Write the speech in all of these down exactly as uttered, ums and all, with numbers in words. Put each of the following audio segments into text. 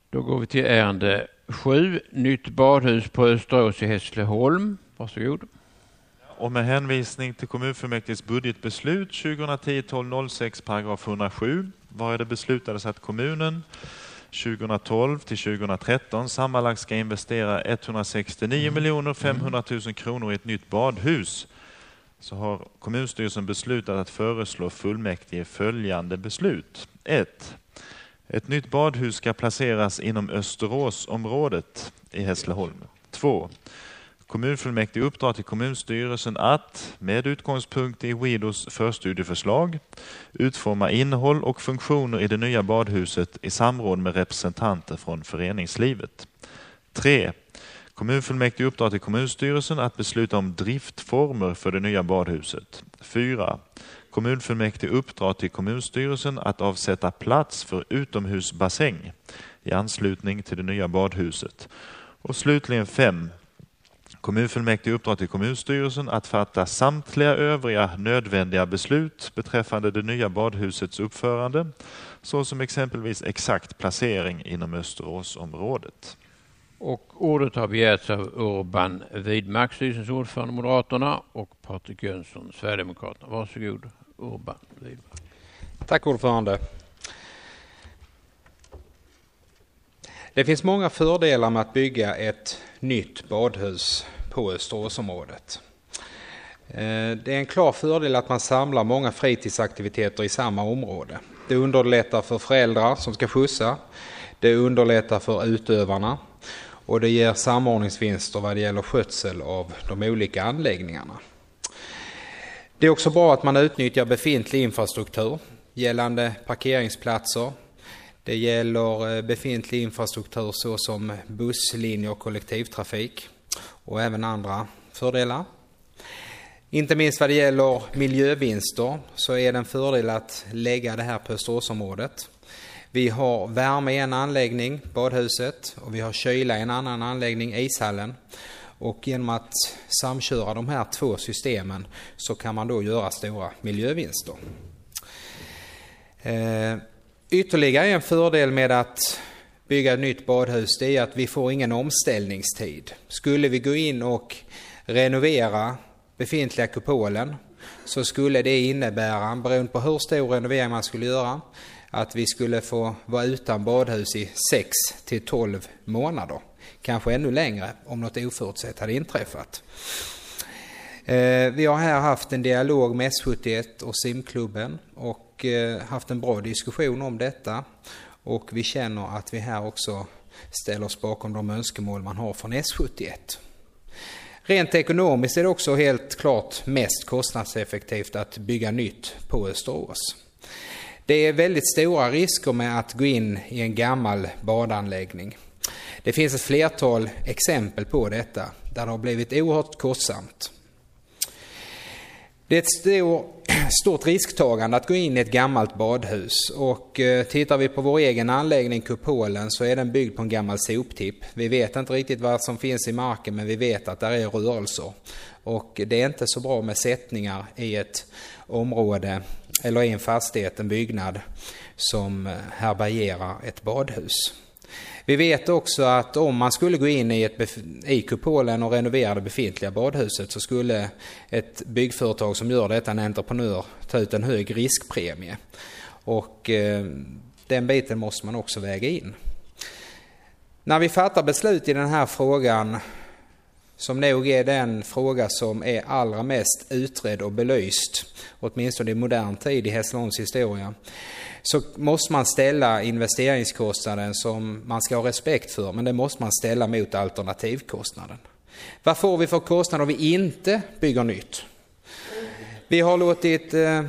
Då går vi till ärende sju. Nytt badhus på Österås i Hässleholm. Varsågod. Och med hänvisning till kommunfullmäktiges budgetbeslut tjugohundratio tolv noll sex paragraf hundrasju var det beslutades att kommunen tjugotolv till tjugotretton sammanlagt ska investera etthundrasextionio miljoner femhundratusen kronor i ett nytt badhus. Så har kommunstyrelsen beslutat att föreslå fullmäktige följande beslut. ett. Ett nytt badhus ska placeras inom Österåsområdet i Hässleholm. två. Kommunfullmäktige uppdrar till kommunstyrelsen att, med utgångspunkt i W I D Os förstudieförslag, utforma innehåll och funktioner i det nya badhuset i samråd med representanter från föreningslivet. tre. Kommunfullmäktige uppdrar till kommunstyrelsen att besluta om driftformer för det nya badhuset. fyra. Kommunfullmäktige uppdrar till kommunstyrelsen att avsätta plats för utomhusbassäng i anslutning till det nya badhuset. Och slutligen fem. Kommunfullmäktige uppdrar till kommunstyrelsen att fatta samtliga övriga nödvändiga beslut beträffande det nya badhusets uppförande, såsom exempelvis exakt placering inom Österåsområdet. Och ordet har begärts av Urban Widmark, styrelsens ordförande Moderaterna, och Patrik Jönsson, Sverigedemokraterna. Varsågod, Urban Widmark. Tack ordförande. Det finns många fördelar med att bygga ett nytt badhus på Österåsområdet. Det är en klar fördel att man samlar många fritidsaktiviteter i samma område. Det underlättar för föräldrar som ska skjutsa, det underlättar för utövarna och det ger samordningsvinster vad det gäller skötsel av de olika anläggningarna. Det är också bra att man utnyttjar befintlig infrastruktur gällande parkeringsplatser. Det gäller befintlig infrastruktur såsom busslinjer och kollektivtrafik och även andra fördelar. Inte minst vad det gäller miljövinster så är det en fördel att lägga det här på Österåsområdet. Vi har värme i en anläggning, badhuset, och vi har kyla i en annan anläggning, ishallen. Och genom att samköra de här två systemen så kan man då göra stora miljövinster. Eh, ytterligare en fördel med att bygga ett nytt badhus det är att vi får ingen omställningstid. Skulle vi gå in och renovera befintliga kupolen så skulle det innebära, beroende på hur stor renovering man skulle göra, att vi skulle få vara utan badhus i sex till tolv månader. Kanske ännu längre om något oförutsett hade inträffat. Eh, vi har här haft en dialog med S sjuttioett och simklubben och eh, haft en bra diskussion om detta. Och vi känner att vi här också ställer oss bakom de önskemål man har från S sjuttioett. Rent ekonomiskt är det också helt klart mest kostnadseffektivt att bygga nytt på Österås. Det är väldigt stora risker med att gå in i en gammal badanläggning. Det finns ett flertal exempel på detta där det har blivit oerhört kostsamt. Det är ett stor, stort risktagande att gå in i ett gammalt badhus och eh, tittar vi på vår egen anläggning Kupolen så är den byggd på en gammal soptipp. Vi vet inte riktigt vad som finns i marken men vi vet att där är rörelser och det är inte så bra med sättningar i ett område eller i en fastighet, en byggnad som härbärgerar ett badhus. Vi vet också att om man skulle gå in i, ett bef- i kupolen och renovera det befintliga badhuset så skulle ett byggföretag som gör detta, en entreprenör, ta ut en hög riskpremie. Och eh, den biten måste man också väga in. När vi fattar beslut i den här frågan, som nog är den fråga som är allra mest utredd och belyst, åtminstone i modern tid i Hässleholms historia, så måste man ställa investeringskostnaden som man ska ha respekt för, men det måste man ställa mot alternativkostnaden. Vad får vi för kostnader om vi inte bygger nytt? Vi har låtit eh,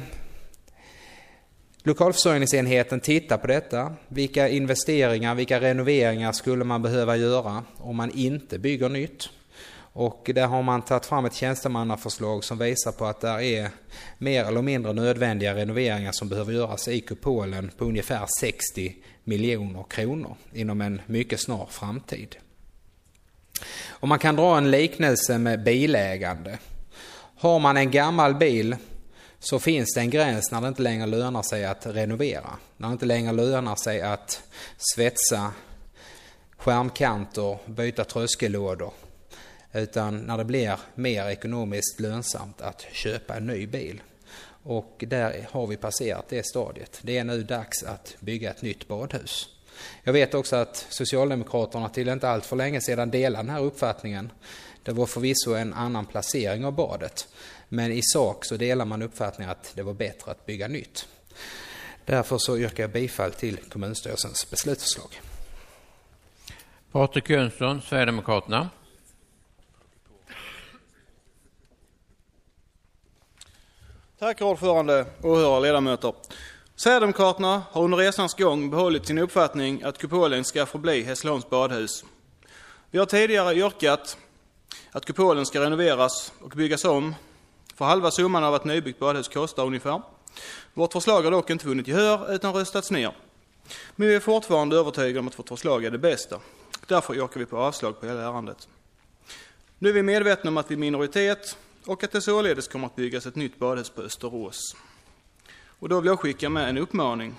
lokalförsörjningsenheten titta på detta. Vilka investeringar, vilka renoveringar skulle man behöva göra om man inte bygger nytt? Och där har man tagit fram ett tjänstemannaförslag som visar på att det är mer eller mindre nödvändiga renoveringar som behöver göras i kupolen på ungefär sextio miljoner kronor inom en mycket snar framtid. Och man kan dra en liknelse med bilägande. Har man en gammal bil så finns det en gräns när det inte längre lönar sig att renovera. När det inte längre lönar sig att svetsa skärmkanter, byta tröskellådor. Utan när det blir mer ekonomiskt lönsamt att köpa en ny bil. Och där har vi passerat det stadiet. Det är nu dags att bygga ett nytt badhus. Jag vet också att Socialdemokraterna till inte allt för länge sedan delade den här uppfattningen. Det var förvisso en annan placering av badet. Men i sak så delar man uppfattningen att det var bättre att bygga nytt. Därför så yrkar jag bifall till kommunstyrelsens beslutsförslag. Patrik Jönsson, Sverigedemokraterna. Tack ordförande och åhörare ledamöter. Sverigedemokraterna har under resans gång behållit sin uppfattning att kupolen ska förbli Hässleholms badhus. Vi har tidigare yrkat att kupolen ska renoveras och byggas om för halva summan av ett nybyggt badhus kostar ungefär. Vårt förslag har dock inte vunnit gehör utan röstats ner. Men vi är fortfarande övertygade om att vårt förslag är det bästa. Därför yrkar vi på avslag på hela ärendet. Nu är vi medvetna om att vi är minoritet och att det således kommer att byggas ett nytt badhus på Österås. Och då vill jag skicka med en uppmaning.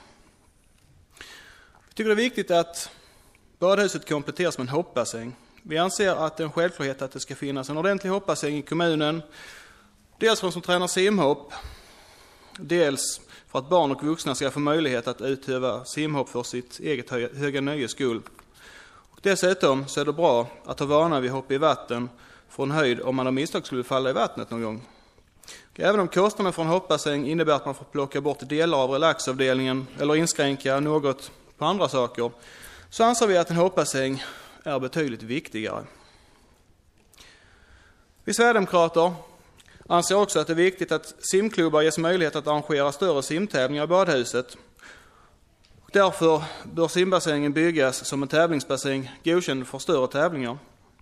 Vi tycker det är viktigt att badhuset kompletteras med en hoppbassäng. Vi anser att det är en självklarhet att det ska finnas en ordentlig hoppbassäng i kommunen. Dels för de som tränar simhopp, dels för att barn och vuxna ska få möjlighet att utöva simhopp för sitt eget höga nöjes skull. Och dessutom så är det bra att ha vana vid hopp i vatten från höjd om man av misstag skulle falla i vattnet någon gång. Och även om kostnaden för en hoppbassäng innebär att man får plocka bort delar av relaxavdelningen eller inskränka något på andra saker, så anser vi att en hoppbassäng är betydligt viktigare. Vi Sverigedemokrater anser också att det är viktigt att simklubbar ges möjlighet att arrangera större simtävlingar i badhuset. Och därför bör simbassängen byggas som en tävlingsbassäng godkänd för större tävlingar.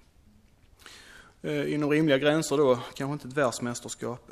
Eh, inom rimliga gränser då, kanske inte ett världsmästerskap.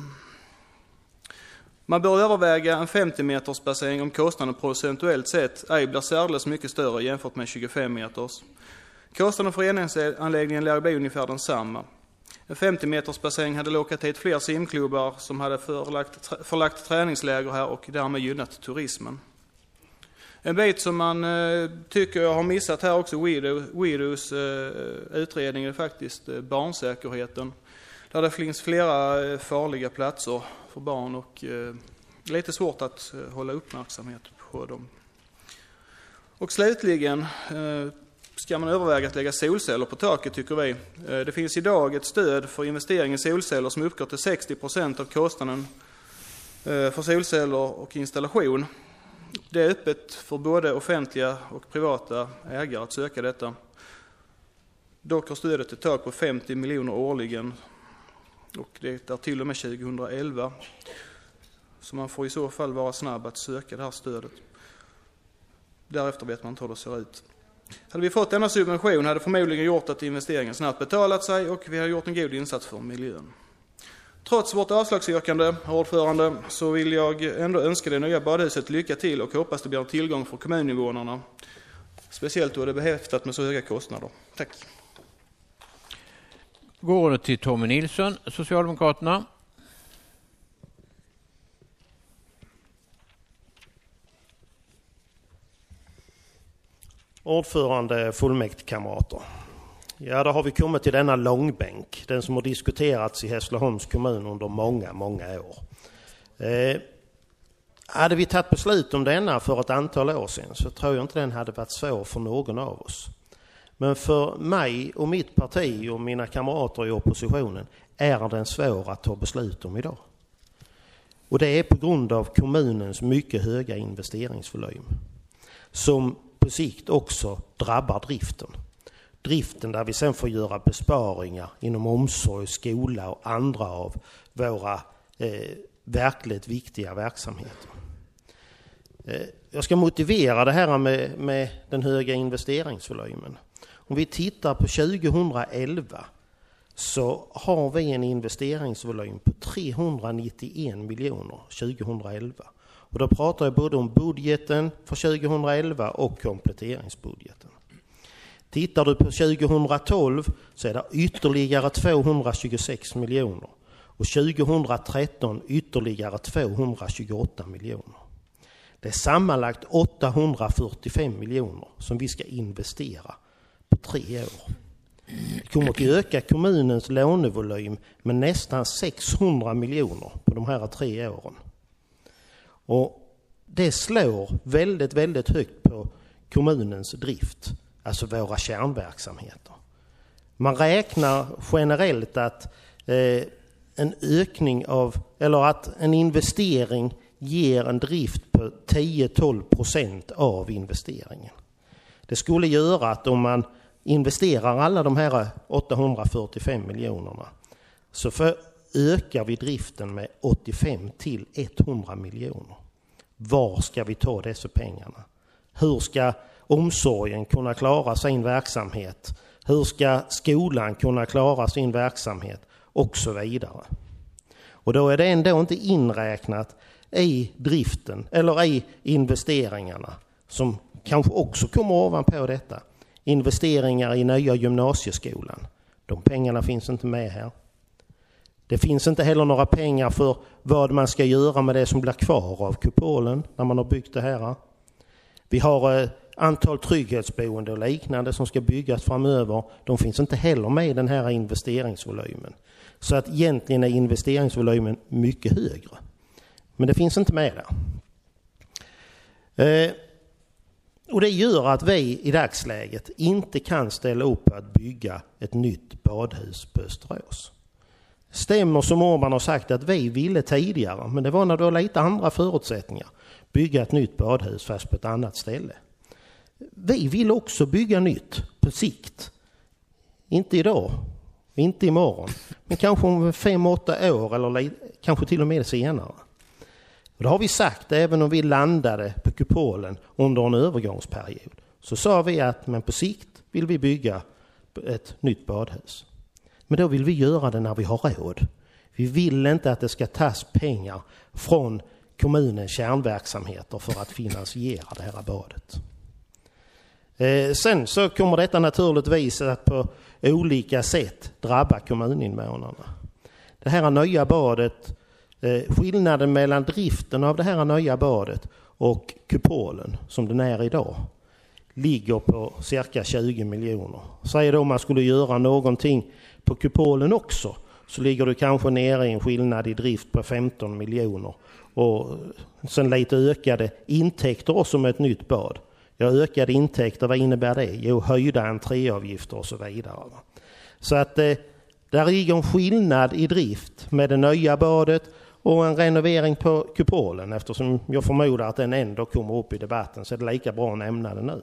Man bör överväga en femtio meters bassäng om kostnaden procentuellt sett ej blir särdeles mycket större jämfört med tjugofem meters. Kostnaden för reningsanläggningen lär bli ungefär densamma. En femtio meters bassäng hade lockat hit fler simklubbar som hade förlagt, förlagt träningsläger här och därmed gynnat turismen. En bit som man eh, tycker jag har missat här också, Widows eh, utredning, är faktiskt eh, barnsäkerheten. Där det finns flera eh, farliga platser för barn och eh, lite svårt att eh, hålla uppmärksamhet på dem. Och slutligen eh, ska man överväga att lägga solceller på taket, tycker vi. Det finns idag ett stöd för investering i solceller som uppgår till sextio procent av kostnaden för solceller och installation. Det är öppet för både offentliga och privata ägare att söka detta. Dock har stödet ett tak på femtio miljoner årligen och det är till och med tjugohundraelva. Så man får i så fall vara snabb att söka det här stödet. Därefter vet man inte hur det ser ut. Hade vi fått denna subvention hade förmodligen gjort att investeringen snabbt betalat sig och vi har gjort en god insats för miljön. Trots vårt avslagsyrkande, herr ordförande, så vill jag ändå önska det nya badhuset lycka till och hoppas det blir en tillgång för kommuninvånarna. Speciellt då det är behäftat med så höga kostnader. Tack. Går det till Tommy Nilsson, Socialdemokraterna. Ordförande, fullmäktigekamrater. Ja, då har vi kommit till denna långbänk, den som har diskuterats i Hässleholms kommun under många, många år. Eh, hade vi tagit beslut om denna för ett antal år sedan så tror jag inte den hade varit svår för någon av oss. Men för mig och mitt parti och mina kamrater i oppositionen är den svår att ta beslut om idag. Och det är på grund av kommunens mycket höga investeringsvolym som på sikt också drabbar driften. Driften där vi sen får göra besparingar inom omsorg, skola och andra av våra eh, verkligt viktiga verksamheter. Eh, jag ska motivera det här med, med den höga investeringsvolymen. Om vi tittar på tjugohundraelva så har vi en investeringsvolym på trehundranittioen miljoner tjugohundraelva. Och då pratar jag både om budgeten för tjugohundraelva och kompletteringsbudgeten. Tittar du på tjugohundratolv så är det ytterligare tvåhundratjugosex miljoner och tjugohundratretton ytterligare tvåhundratjugoåtta miljoner. Det är sammanlagt åttahundrafyrtiofem miljoner som vi ska investera på tre år. Det kommer att öka kommunens lånevolym med nästan sexhundra miljoner på de här tre åren. Och det slår väldigt, väldigt högt på kommunens drift, alltså våra kärnverksamheter. Man räknar generellt att eh, en ökning av, eller att en investering ger en drift på tio till tolv procent av investeringen. Det skulle göra att om man investerar alla de här åttahundrafyrtiofem miljonerna så för, ökar vi driften med åttiofem till hundra miljoner. Var ska vi ta dessa pengarna? Hur ska omsorgen kunna klara sin verksamhet? Hur ska skolan kunna klara sin verksamhet? Och så vidare. Och då är det ändå inte inräknat i driften eller i investeringarna som kanske också kommer ovanpå detta. Investeringar i nya gymnasieskolan. De pengarna finns inte med här. Det finns inte heller några pengar för vad man ska göra med det som blir kvar av kupolen när man har byggt det här. Vi har eh, antal trygghetsboende och liknande som ska byggas framöver. De finns inte heller med i den här investeringsvolymen. Så att egentligen är investeringsvolymen mycket högre. Men det finns inte med där. Eh, och det gör att vi i dagsläget inte kan ställa upp på att bygga ett nytt badhus på Österås. Stämmer som Orban har sagt att vi ville tidigare, men det var när det var lite andra förutsättningar, bygga ett nytt badhus fast på ett annat ställe. Vi vill också bygga nytt på sikt. Inte idag, inte imorgon, men kanske om fem, åtta år eller kanske till och med senare. Och det har vi sagt även om vi landade på kupolen under en övergångsperiod. Så sa vi att men på sikt vill vi bygga ett nytt badhus. Men då vill vi göra det när vi har råd. Vi vill inte att det ska tas pengar från kommunens kärnverksamheter för att finansiera det här badet. Eh, sen så kommer detta naturligtvis att på olika sätt drabba kommuninvånarna. Det här nya badet, eh, skillnaden mellan driften av det här nya badet och kupolen som den är idag ligger på cirka tjugo miljoner. Säg då om man skulle göra någonting på kupolen också så ligger det kanske nere i en skillnad i drift på femton miljoner och sen lite ökade intäkter också med ett nytt bad. Ja, ökade intäkter, vad innebär det? Jo, höjda entréavgifter och så vidare. Så att eh, där ligger en skillnad i drift med det nya badet och en renovering på kupolen, eftersom jag förmodar att den ändå kommer upp i debatten så är det lika bra att nämna det nu.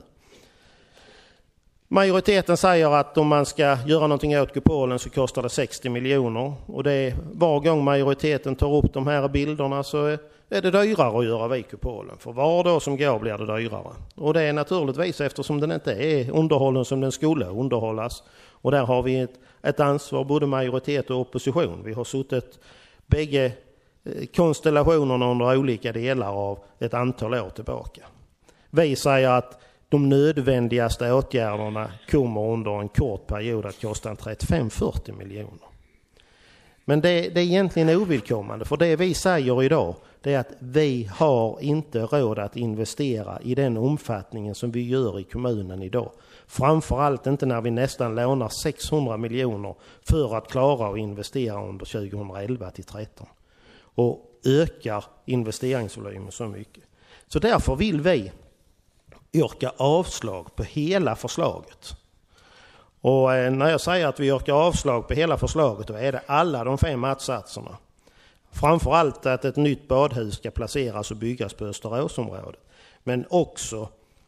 Majoriteten säger att om man ska göra någonting åt kupolen så kostar det sextio miljoner. Och det är, var gång majoriteten tar upp de här bilderna så är det dyrare att göra vid kupolen. För var dag som går blir det dyrare. Och det är naturligtvis eftersom den inte är underhållen som den skulle underhållas. Och där har vi ett, ett ansvar, både majoritet och opposition. Vi har suttit bägge konstellationerna under olika delar av ett antal år tillbaka. Vi säger att de nödvändigaste åtgärderna kommer under en kort period att kosta trettiofem till fyrtio miljoner. Men det, det är egentligen ovillkommande, för det vi säger idag det är att vi har inte råd att investera i den omfattningen som vi gör i kommunen idag. Framförallt inte när vi nästan lånar sexhundra miljoner för att klara att investera under tjugoelva till tretton och ökar investeringsvolymen så mycket. Så därför vill vi yrka avslag på hela förslaget. Och när jag säger att vi yrkar avslag på hela förslaget då är det alla de fem attsatserna. Framförallt att ett nytt badhus ska placeras och byggas på Österåsområdet. Men också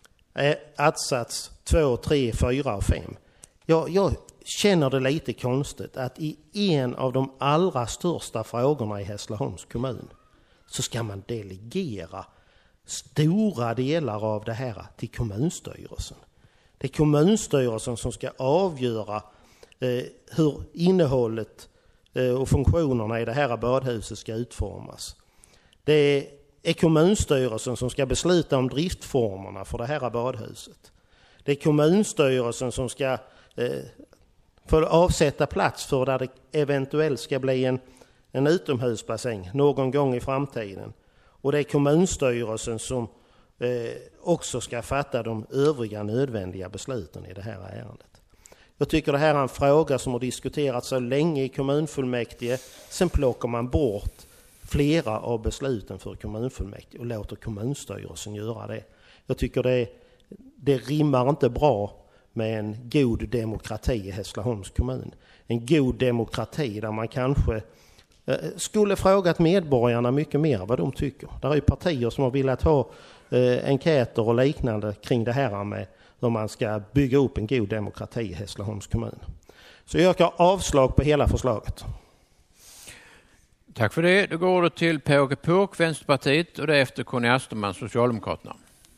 attsats två, tre, fyra och fem. Jag, jag känner det lite konstigt att i en av de allra största frågorna i Hässleholms kommun så ska man delegera stora delar av det här till kommunstyrelsen. Det är kommunstyrelsen som ska avgöra eh, hur innehållet eh, och funktionerna i det här badhuset ska utformas. Det är kommunstyrelsen som ska besluta om driftformerna för det här badhuset. Det är kommunstyrelsen som ska eh, för avsätta plats för där det eventuellt ska bli en, en utomhusbassäng någon gång i framtiden. Och det är kommunstyrelsen som eh, också ska fatta de övriga nödvändiga besluten i det här ärendet. Jag tycker det här är en fråga som har diskuterats så länge i kommunfullmäktige. Sen plockar man bort flera av besluten för kommunfullmäktige och låter kommunstyrelsen göra det. Jag tycker det, det rimmar inte bra med en god demokrati i Hässleholms kommun. En god demokrati där man kanske eh, skulle frågat medborgarna mycket mer vad de tycker. Det är ju partier som har velat ha eh, enkäter och liknande kring det här med hur man ska bygga upp en god demokrati i Hässleholms kommun. Så jag yrkar avslag på hela förslaget. Tack för det. Då går det till Per-Åke Påk, Vänsterpartiet, och därefter Conny Asterman, Socialdemokraterna.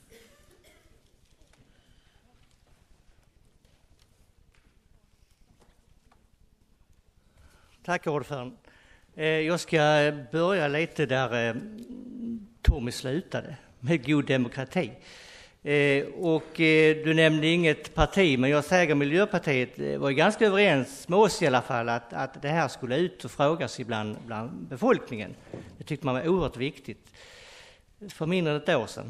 Tack ordförande. Jag ska börja lite där Tommy slutade, med god demokrati. Och du nämnde inget parti, men jag säger Miljöpartiet var ganska överens med oss i alla fall att, att det här skulle ut och frågas ibland bland befolkningen. Det tyckte man var oerhört viktigt för mindre än ett år sedan.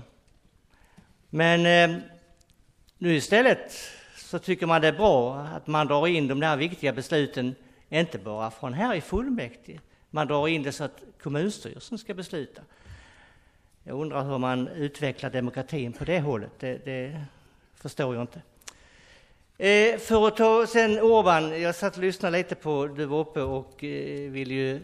Men eh, nu istället så tycker man det är bra att man drar in de där viktiga besluten, inte bara från här i fullmäktige. Man drar in det så att kommunstyrelsen ska besluta. Jag undrar hur man utvecklar demokratin på det hållet. Det, det förstår jag inte. Eh, för att ta sen Orban, jag satt och lyssnade lite på du var uppe och eh, vill ju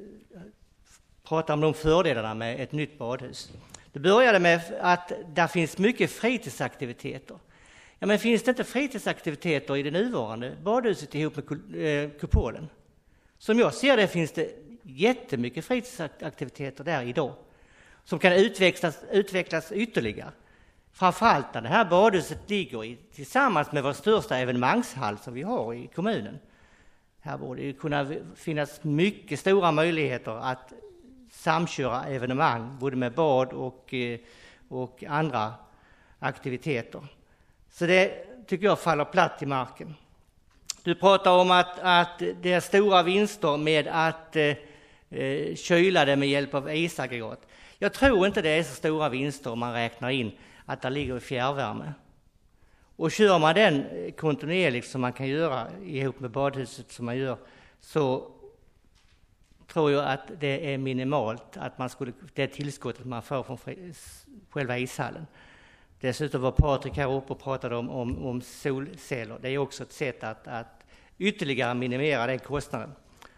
prata om de fördelarna med ett nytt badhus. Det började med att där finns mycket fritidsaktiviteter. Ja, men finns det inte fritidsaktiviteter i det nuvarande badhuset ihop med eh, kupolen? Som jag ser det finns det jättemycket fritidsaktiviteter där idag som kan utvecklas, utvecklas ytterligare. Framförallt när det här badhuset ligger i, tillsammans med vår största evenemangshall som vi har i kommunen. Här borde det kunna finnas mycket stora möjligheter att samköra evenemang både med bad och, och andra aktiviteter. Så det tycker jag faller platt i marken. Du pratar om att, att det är stora vinster med att eh, kyla det med hjälp av isaggregat. Jag tror inte det är så stora vinster om man räknar in att det ligger i fjärrvärme. Och kör man den kontinuerligt som man kan göra ihop med badhuset som man gör, så tror jag att det är minimalt att man skulle, det tillskottet man får från själva ishallen. Dessutom var Patrik här uppe och pratade om, om, om solceller. Det är också ett sätt att, att ytterligare minimera den kostnaden.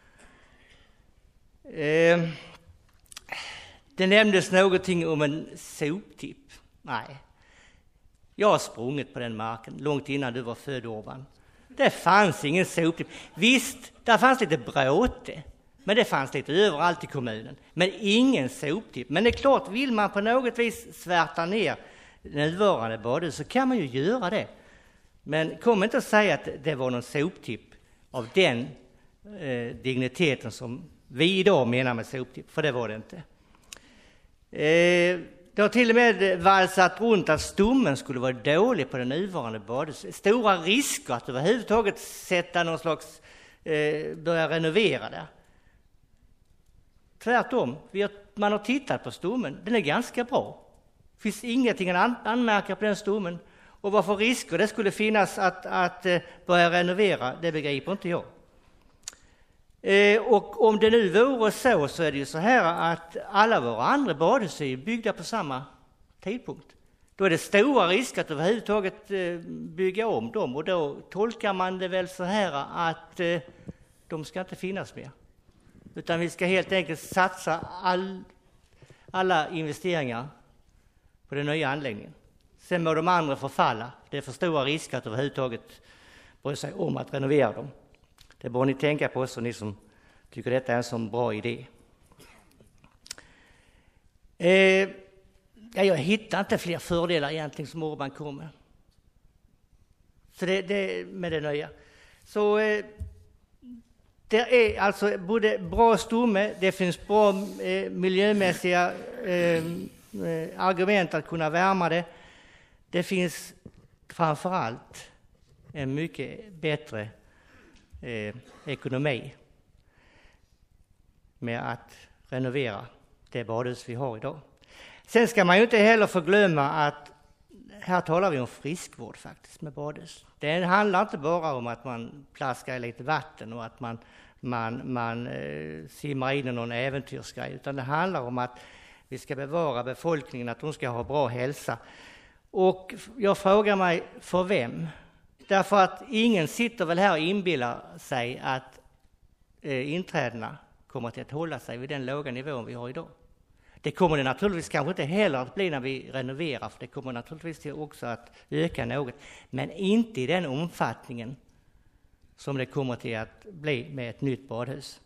Eh, det nämndes någonting om en soptipp. Nej, jag har sprungit på den marken långt innan du var född, Orban. Det fanns ingen soptipp. Visst, där fanns lite bråte. Men det fanns lite överallt i kommunen. Men ingen soptipp. Men det är klart, vill man på något vis svärta ner nuvarande badhus så kan man ju göra det. Men kom inte att säga att det var någon soptipp av den eh, digniteten som vi idag menar med soptipp. För det var det inte. Eh, det har till och med valsat runt att stommen skulle vara dålig på det nuvarande badhuset. Stora risker att överhuvudtaget sätta någon slags, eh, börja renovera det. Tvärtom, vi har, man har tittat på stommen. Den är ganska bra. Det finns ingenting att anmärka på den stommen. Och varför risker det skulle finnas att, att börja renovera, det begriper inte jag. Eh, och om det nu vore så, så är det ju så här att alla våra andra badhus är byggda på samma tidpunkt. Då är det stora risker att överhuvudtaget eh, bygga om dem. Och då tolkar man det väl så här att eh, de ska inte finnas mer. Utan vi ska helt enkelt satsa all, alla investeringar på den nya anläggningen. Sen må de andra förfalla. Det är för stora risker att överhuvudtaget bry sig om att renovera dem. Det bör ni tänka på så ni som tycker detta är en sån bra idé. Eh, ja, jag hittar inte fler fördelar egentligen som Orban kommer. Så det, det med det nya. Så eh, det är alltså både bra stomme, det finns bra eh, miljömässiga eh, argument att kunna värma det. Det finns framförallt en mycket bättre eh, ekonomi med att renovera det badhus vi har idag. Sen ska man ju inte heller förglömma att här talar vi om friskvård faktiskt med badhus. Det handlar inte bara om att man plaskar i lite vatten och att man, man, man eh, simmar in i någon äventyrsgrej, utan det handlar om att vi ska bevara befolkningen, att de ska ha bra hälsa. Och jag frågar mig, för vem? Därför att ingen sitter väl här och inbillar sig att eh, inträdena kommer till att hålla sig vid den låga nivån vi har idag. Det kommer det naturligtvis kanske inte heller att bli när vi renoverar, för det kommer naturligtvis till också att öka något. Men inte i den omfattningen som det kommer till att bli med ett nytt badhus.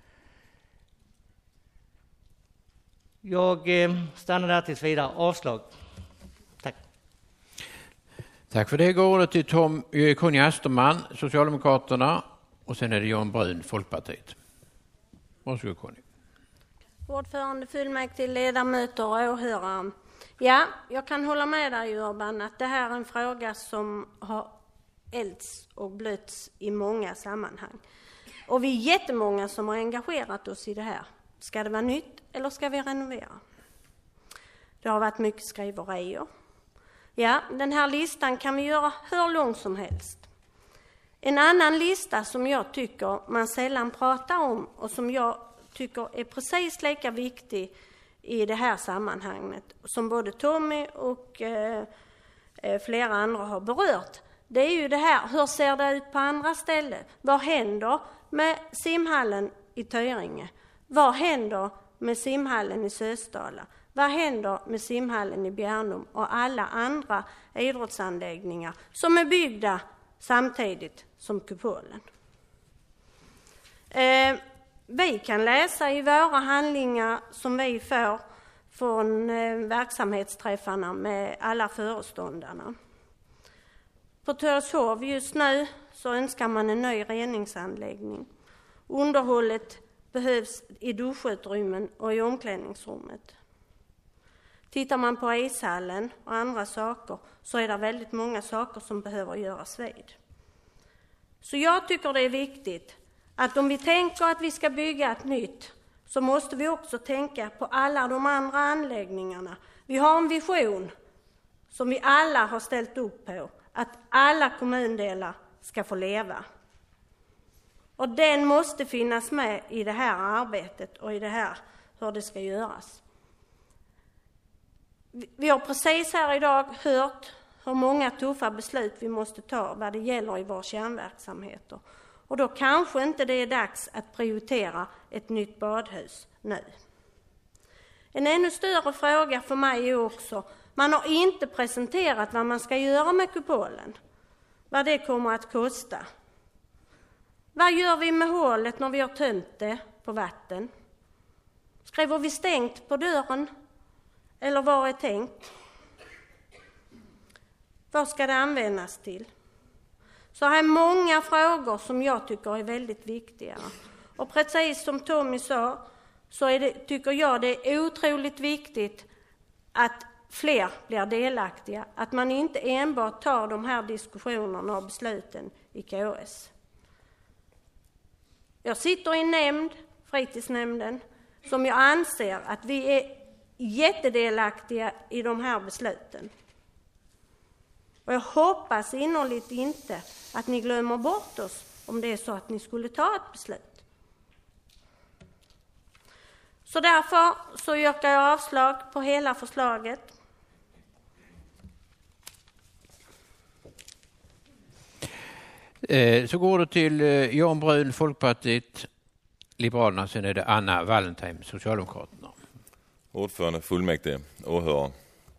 Jag eh, stannar där tills vidare. Avslag. Tack. Tack för det. Går ordet till Tom, eh, Conny Asterman, Socialdemokraterna, och sen är det Jan Brun, Folkpartiet. Varsågod Conny. Ordförande, fullmäktige, ledamöter och åhörare. Ja, jag kan hålla med dig Urban att det här är en fråga som har älts och blöts i många sammanhang. Och vi är jättemånga som har engagerat oss i det här. Ska det vara nytt eller ska vi renovera? Det har varit mycket skriverier. Ja, den här listan kan vi göra hur lång som helst. En annan lista som jag tycker man sällan pratar om och som jag tycker är precis lika viktig i det här sammanhanget, som både Tommy och eh, flera andra har berört, det är ju det här, hur ser det ut på andra ställen? Vad händer med simhallen i Töringe? Vad händer med simhallen i Sösdala? Vad händer med simhallen i Bjärnum och alla andra idrottsanläggningar som är byggda samtidigt som kupolen? Eh, vi kan läsa i våra handlingar som vi får från eh, verksamhetsträffarna med alla föreståndarna. På Törshov just nu så önskar man en ny reningsanläggning. Underhållet behövs i duschutrymmen och i omklädningsrummet. Tittar man på ishallen och andra saker så är det väldigt många saker som behöver göras vid. Så jag tycker det är viktigt att om vi tänker att vi ska bygga ett nytt så måste vi också tänka på alla de andra anläggningarna. Vi har en vision som vi alla har ställt upp på, att alla kommundelar ska få leva. Och den måste finnas med i det här arbetet och i det här hur det ska göras. Vi har precis här idag hört hur många tuffa beslut vi måste ta vad det gäller i våra kärnverksamheter. Och då kanske inte det är dags att prioritera ett nytt badhus nu. En ännu större fråga för mig är också, man har inte presenterat vad man ska göra med kupolen. Vad det kommer att kosta. Vad gör vi med hålet när vi har tömt det på vatten? Skriver vi stängt på dörren? Eller vad är tänkt? Vad ska det användas till? Så här är många frågor som jag tycker är väldigt viktiga. Och precis som Tommy sa så är det, tycker jag det är otroligt viktigt att fler blir delaktiga. Att man inte enbart tar de här diskussionerna och besluten i K S. Jag sitter i en nämnd, fritidsnämnden, som jag anser att vi är jättedelaktiga i de här besluten. Och jag hoppas innerligt inte att ni glömmer bort oss om det är så att ni skulle ta ett beslut. Så därför så yrkar jag avslag på hela förslaget. Så går det till Jan Brun, Folkpartiet, Liberalerna, sen är det Anna Wallentheim, Socialdemokraterna. Ordförande, fullmäktige, åhörare.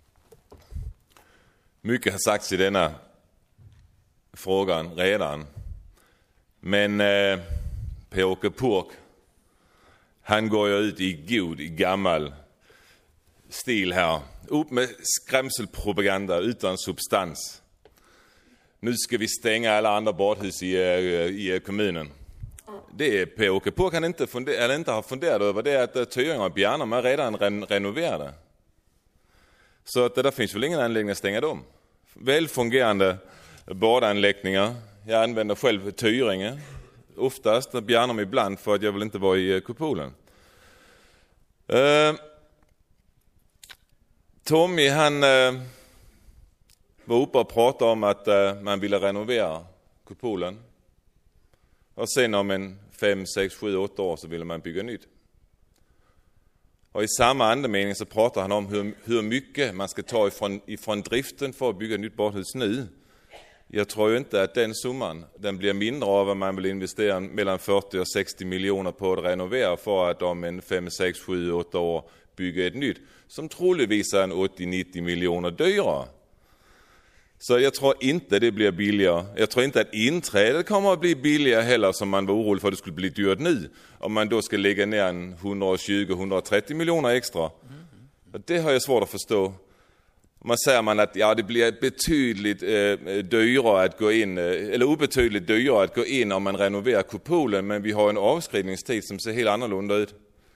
Mycket har sagts i denna frågan redan. Men eh, Per-Åke Pårk, han går ju ut i god, i gammal stil här. Upp med skrämselpropaganda utan substans. Nu ska vi stänga alla andra badhus i, i, i kommunen. Det är Per-Åke Pårk han inte, funder, eller inte har funderat över, det är att Töringe och Bjärnum är redan ren, renoverade. Så att det där finns väl ingen anledning att stänga dem. Välfungerande badanläggningar. Jag använder själv Töringe oftast, Bjärnum ibland för att jag vill inte vara i kupolen. Uh, Tommy han eh, var uppe och pratade om att eh, man ville renovera kupolen. Och sen om en fem, sex, sju, åtta år så ville man bygga nytt. Och i samma andemening så pratar han om hur, hur mycket man ska ta ifrån, ifrån driften för att bygga nytt badhus nu. Jag tror ju inte att den summan den blir mindre av om man vill investera mellan fyrtio och sextio miljoner på att renovera för att om en fem, sex, sju, åtta år bygga ett nytt som troligtvis är en åttio till nittio miljoner dyrare. Så jag tror inte det blir billigare. Jag tror inte att inträdet kommer att bli billigare heller som man var orolig för att det skulle bli dyrt nu. Om man då ska lägga ner en hundratjugo till hundratrettio miljoner extra. Mm. Det har jag svårt att förstå. Man säger man att ja, det blir betydligt eh, dyrare att gå in, eller obetydligt dyrare att gå in om man renoverar kupolen. Men vi har en avskrivningstid som ser helt annorlunda ut.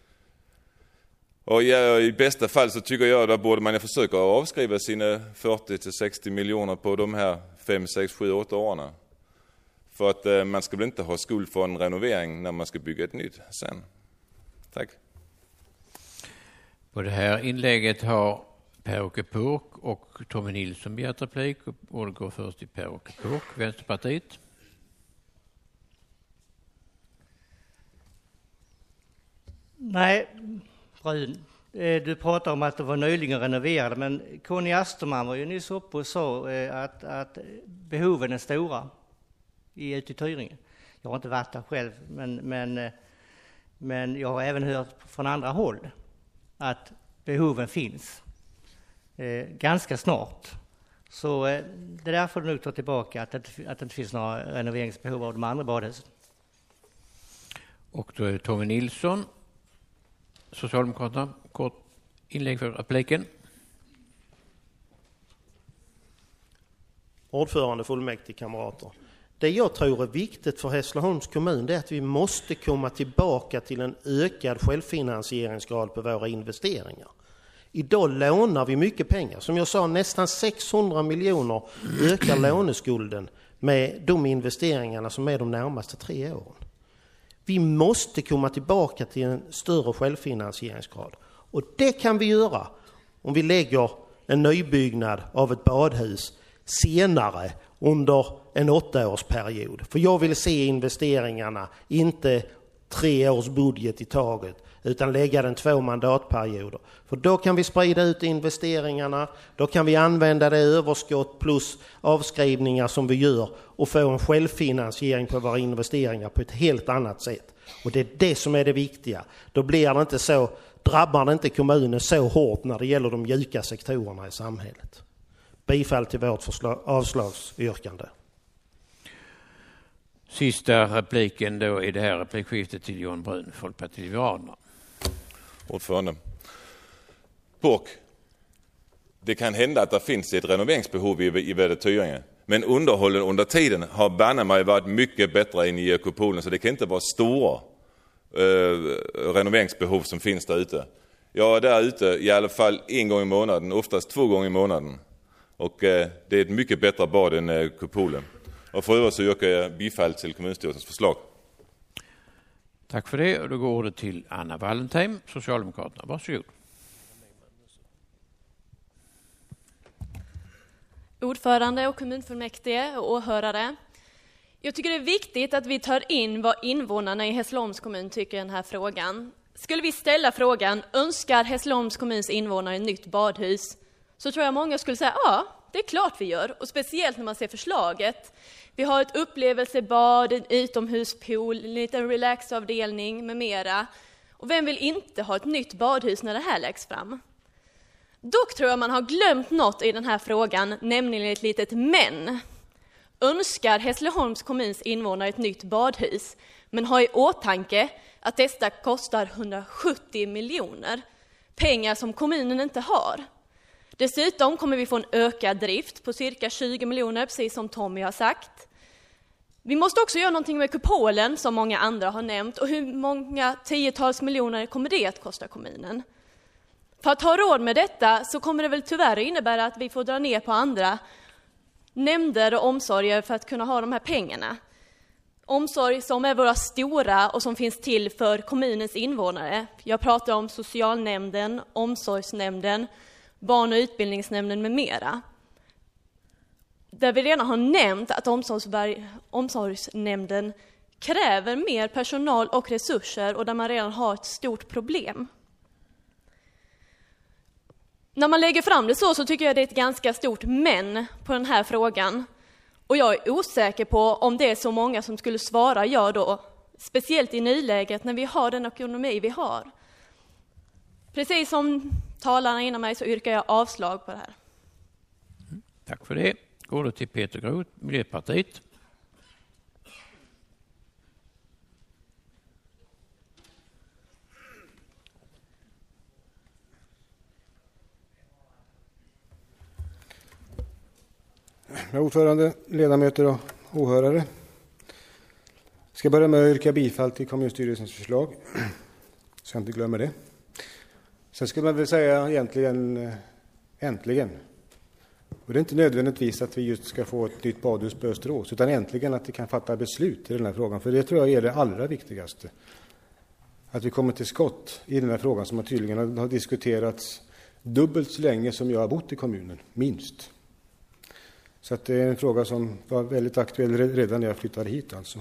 Och ja, i bästa fall så tycker jag att borde man försöka avskriva sina fyrtio till sextio miljoner på de här fem, sex, sju, åtta åren. För att eh, man ska väl inte ha skuld för en renovering när man ska bygga ett nytt sen. Tack. På det här inlägget har Per-Åke Påk och Tommy Nilsson begärt replik. Och det går först till Per-Åke Påk, Vänsterpartiet. Nej, Brun. Du pratar om att det var nyligen renoverade, men Conny Asterman var ju nyss uppe och sa att, att behoven är stora i, ute i Tyringen. Jag har inte varit där själv, men, men, men jag har även hört från andra håll att behoven finns eh, ganska snart. Så eh, det där får du nog ta tillbaka, att det, att det inte finns några renoveringsbehov av de andra badhusen. Och då är det Tommy Nilsson, Socialdemokraterna. Kort inlägg för repliken. Ordförande, fullmäktige, kamrater. Det jag tror är viktigt för Hässleholms kommun är att vi måste komma tillbaka till en ökad självfinansieringsgrad på våra investeringar. Idag lånar vi mycket pengar. Som jag sa, nästan sexhundra miljoner ökar låneskulden med de investeringarna som är de närmaste tre åren. Vi måste komma tillbaka till en större självfinansieringsgrad. Och det kan vi göra om vi lägger en nybyggnad av ett badhus senare under en åttaårsperiod. För jag vill se investeringarna, inte tre års budget i taget, utan lägga den två mandatperioder. För då kan vi sprida ut investeringarna, då kan vi använda det överskott plus avskrivningar som vi gör och få en självfinansiering på våra investeringar på ett helt annat sätt. Och det är det som är det viktiga. Då blir det inte så, drabbar det inte kommunen så hårt när det gäller de mjuka sektorerna i samhället. Bifall till vårt förslag, avslagsyrkande. Sista repliken då i det här replikskiftet till John Brun, Folkpartiet Liberalerna. Ordförande. Påk. Det kan hända att det finns ett renoveringsbehov i, i Väder Tyringe. Men underhållen under tiden har banne mig varit mycket bättre än i kupolen. Så det kan inte vara stora eh, renoveringsbehov som finns där ute. Jag är där ute i alla fall en gång i månaden, oftast två gånger i månaden. Och eh, det är ett mycket bättre bad än eh, kupolen. Och för övrigt så yrkar jag bifall till kommunstyrelsens förslag. Tack för det. Och då går ordet till Anna Wallentheim, Socialdemokraterna. Varsågod. Ordförande och kommunfullmäktige och åhörare. Jag tycker det är viktigt att vi tar in vad invånarna i Hässleholms kommun tycker i den här frågan. Skulle vi ställa frågan, önskar Hässleholms kommuns invånare ett nytt badhus? Så tror jag många skulle säga, ja, det är klart vi gör. Och speciellt när man ser förslaget. Vi har ett upplevelsebad, en utomhuspool, en liten relaxavdelning med mera. Och vem vill inte ha ett nytt badhus när det här läggs fram? Dock tror jag man har glömt något i den här frågan, nämligen ett litet men. Önskar Hässleholms kommuns invånare ett nytt badhus, men har i åtanke att detta kostar hundrasjuttio miljoner. Pengar som kommunen inte har. Dessutom kommer vi få en ökad drift på cirka tjugo miljoner, precis som Tommy har sagt. Vi måste också göra någonting med kupolen, som många andra har nämnt. Och hur många tiotals miljoner kommer det att kosta kommunen? För att ha råd med detta så kommer det väl tyvärr innebära att vi får dra ner på andra nämnder och omsorger för att kunna ha de här pengarna. Omsorg som är våra stora och som finns till för kommunens invånare. Jag pratar om socialnämnden, omsorgsnämnden, barn- och utbildningsnämnden med mera. Där vi redan har nämnt att omsorgsver- omsorgsnämnden kräver mer personal och resurser och där man redan har ett stort problem. När man lägger fram det så så tycker jag det är ett ganska stort men på den här frågan. Och jag är osäker på om det är så många som skulle svara ja då. Speciellt i nuläget när vi har den ekonomi vi har. Precis som talarna innan mig så yrkar jag avslag på det här. Tack för det. Går då till Peter Groth, Miljöpartiet. Ordförande, ledamöter och åhörare. Jag ska börja med att yrka bifall till kommunstyrelsens förslag. Så jag inte glömmer det. Sen skulle man väl säga egentligen äntligen. Och det är inte nödvändigtvis att vi just ska få ett nytt badhus på Österås, utan äntligen att vi kan fatta beslut i den här frågan. För det tror jag är det allra viktigaste. Att vi kommer till skott i den här frågan som tydligen har diskuterats dubbelt så länge som jag har bott i kommunen, minst. Så att det är en fråga som var väldigt aktuell redan när jag flyttade hit alltså.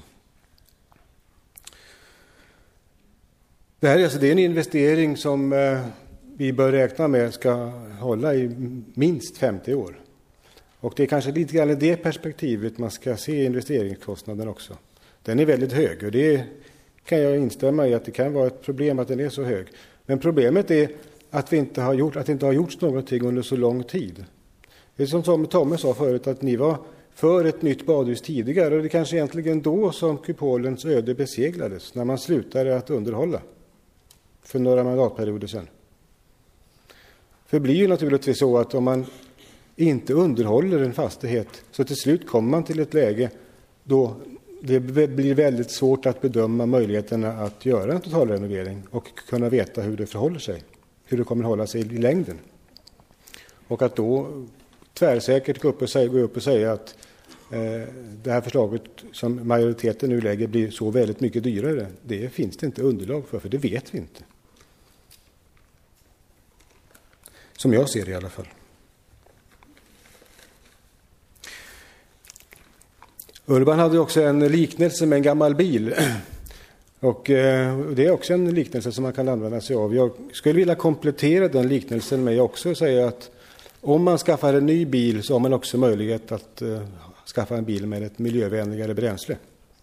Det här är, alltså, det är en investering som eh, vi bör räkna med ska hålla i minst femtio år. Och det är kanske lite grann i det perspektivet man ska se investeringskostnaden också. Den är väldigt hög och det kan jag instämma i att det kan vara ett problem att den är så hög. Men problemet är att vi inte har gjort, att det inte har gjorts någonting under så lång tid. Det är som Tommy sa förut att ni var för ett nytt badhus tidigare och det kanske egentligen då som kupolens öde beseglades när man slutade att underhålla för några mandatperioder sedan. För det blir ju naturligtvis så att om man inte underhåller en fastighet så till slut kommer man till ett läge då det blir väldigt svårt att bedöma möjligheterna att göra en totalrenovering och kunna veta hur det förhåller sig, hur det kommer att hålla sig i längden. Och att då tvärsäkert gå upp och säga, gå upp och säga att eh, det här förslaget som majoriteten nu lägger blir så väldigt mycket dyrare. Det finns det inte underlag för, för det vet vi inte. Som jag ser det i alla fall. Urban hade också en liknelse med en gammal bil. Och eh, det är också en liknelse som man kan använda sig av. Jag skulle vilja komplettera den liknelsen med också och säga att om man skaffar en ny bil så har man också möjlighet att uh, skaffa en bil med ett miljövänligare bränsle.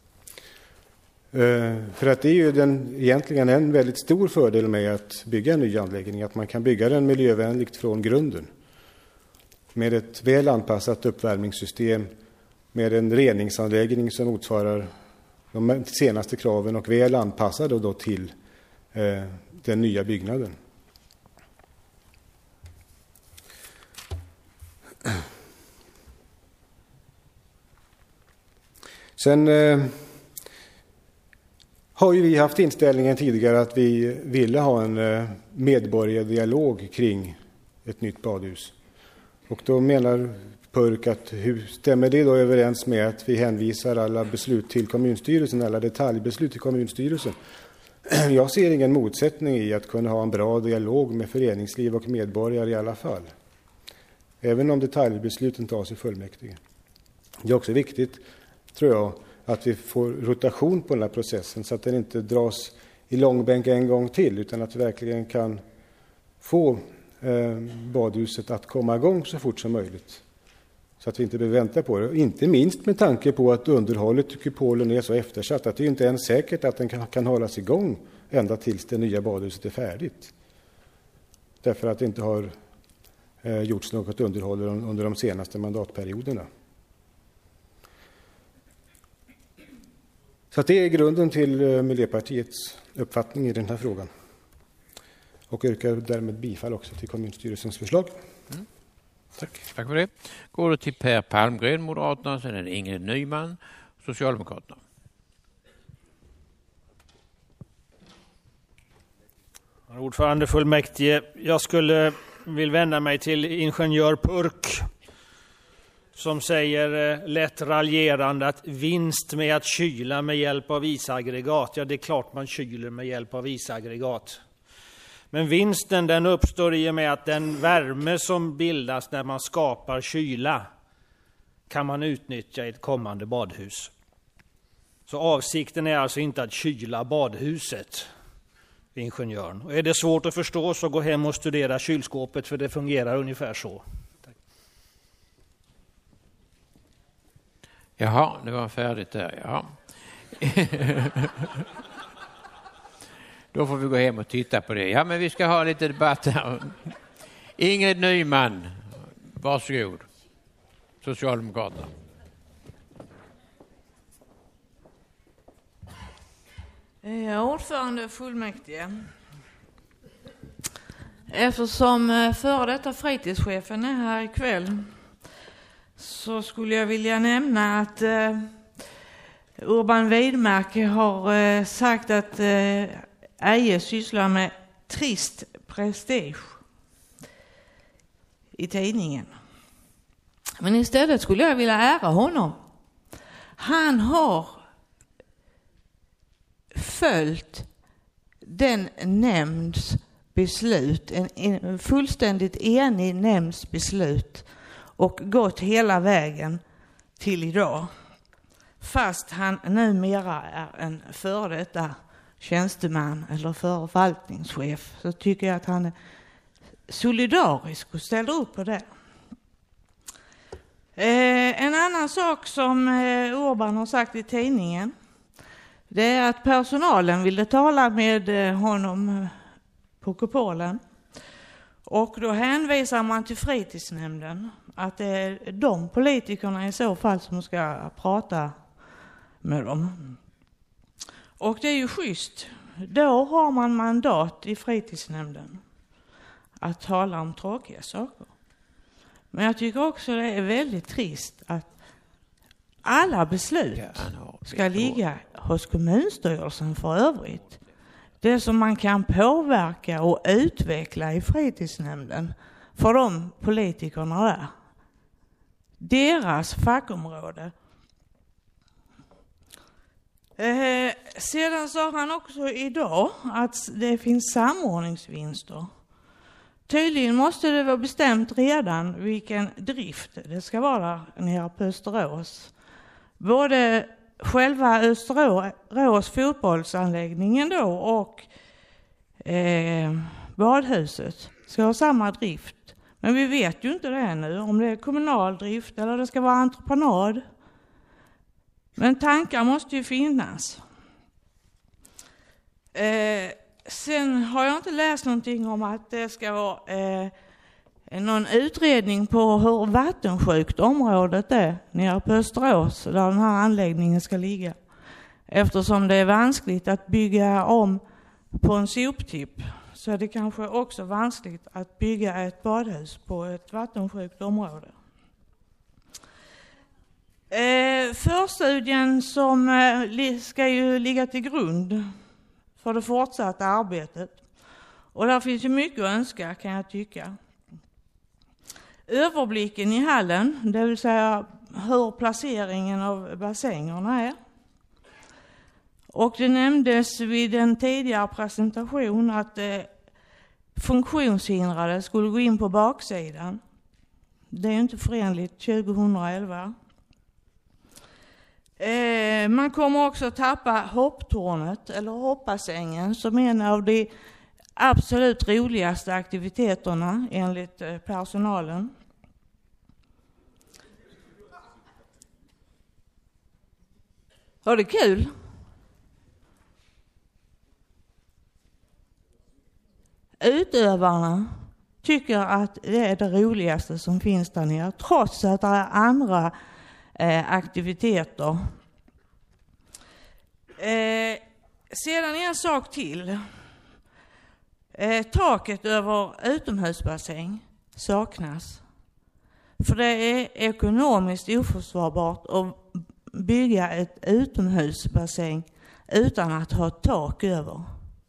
Uh, för att det är ju den, egentligen en väldigt stor fördel med att bygga en ny anläggning, att man kan bygga den miljövänligt från grunden. Med ett väl anpassat uppvärmningssystem, med en reningsanläggning som motsvarar de senaste kraven och väl anpassad då till uh, den nya byggnaden. Sen eh, har ju vi haft inställningen tidigare att vi ville ha en eh, medborgardialog kring ett nytt badhus. Och då menar Purk att hur stämmer det då överens med att vi hänvisar alla beslut till kommunstyrelsen, alla detaljbeslut till kommunstyrelsen? Jag ser ingen motsättning i att kunna ha en bra dialog med föreningsliv och medborgare i alla fall. Även om detaljbesluten tas i fullmäktige. Det är också viktigt, tror jag, att vi får rotation på den här processen så att den inte dras i långbänk en gång till utan att vi verkligen kan få eh, badhuset att komma igång så fort som möjligt. Så att vi inte behöver vänta på det. Inte minst med tanke på att underhållet i kupolen är så eftersatt att det är inte ens säkert att den kan, kan hållas igång ända tills det nya badhuset är färdigt. Därför att det inte har eh, gjorts något underhåll under de senaste mandatperioderna. Så att det är grunden till eh, Miljöpartiets uppfattning i den här frågan. Och yrkar därmed bifall också till kommunstyrelsens förslag. Mm. Tack. Tack för det. Går det till Per Palmgren, Moderaterna, sen är det Ingrid Nyman, Socialdemokraterna. Ordförande fullmäktige, jag skulle vill vända mig till ingenjör Purk som säger eh, lätt raljerande att vinst med att kyla med hjälp av isaggregat. Ja, det är klart man kyler med hjälp av isaggregat. Men vinsten den uppstår i och med att den värme som bildas när man skapar kyla kan man utnyttja i ett kommande badhus. Så avsikten är alltså inte att kyla badhuset, ingenjören. Och är det svårt att förstå så gå hem och studera kylskåpet, för det fungerar ungefär så. Tack. Jaha, det var färdigt där. Ja. Då får vi gå hem och titta på det. Ja, men vi ska ha lite debatt här. Ingrid Nyman, varsågod. Socialdemokraterna. Ja, ordförande fullmäktige. Eftersom före detta fritidschefen är här ikväll så skulle jag vilja nämna att eh, Urban Widmark har eh, sagt att eh, Eje sysslar med trist prestige i tidningen. Men istället skulle jag vilja ära honom. Han har följt den nämnds beslut, en, en fullständigt enig nämnds beslut, och gått hela vägen till idag. Fast han numera är en före detta tjänsteman eller förvaltningschef, så tycker jag att han är solidarisk och ställer upp på det. Eh, en annan sak som eh, Urban har sagt i tidningen, det är att personalen ville tala med eh, honom på kupolen. Och då hänvisar man till fritidsnämnden, att det är de politikerna i så fall som ska prata med dem. Och det är ju schysst. Då har man mandat i fritidsnämnden att tala om tråkiga saker. Men jag tycker också det är väldigt trist att alla beslut ska ligga hos kommunstyrelsen för övrigt. Det som man kan påverka och utveckla i fritidsnämnden för de politikerna där. Deras fackområde. Eh, sedan sa han också idag att det finns samordningsvinster. Tydligen måste det vara bestämt redan vilken drift det ska vara nere på Österås. Både själva Österås fotbollsanläggningen då och eh, badhuset ska ha samma drift. Men vi vet ju inte det nu, om det är kommunal drift eller det ska vara entreprenad. Men tankar måste ju finnas. Eh, sen har jag inte läst någonting om att det ska vara eh, någon utredning på hur vattensjukt området är nere på Österås där den här anläggningen ska ligga. Eftersom det är vanskligt att bygga om på en soptipp, så är det kanske också vanskligt att bygga ett badhus på ett vattensjukt område. Eh, förstudien som eh, ska ju ligga till grund för det fortsatta arbetet. Och där finns ju mycket att önska, kan jag tycka. Överblicken i hallen, det vill säga hur placeringen av bassängerna är. Och det nämndes vid en tidigare presentation att eh, funktionshindrade skulle gå in på baksidan. Det är inte förenligt tjugohundraelva. Eh, man kommer också att tappa hopptornet eller hoppassängen som en av de absolut roligaste aktiviteterna enligt eh, personalen. Var det kul? Utövarna tycker att det är det roligaste som finns där nere, trots att det är andra eh, aktiviteter. Eh, sedan en sak till. Eh, taket över utomhusbassäng saknas. För det är ekonomiskt oförsvarbart att bygga ett utomhusbassäng utan att ha tak över.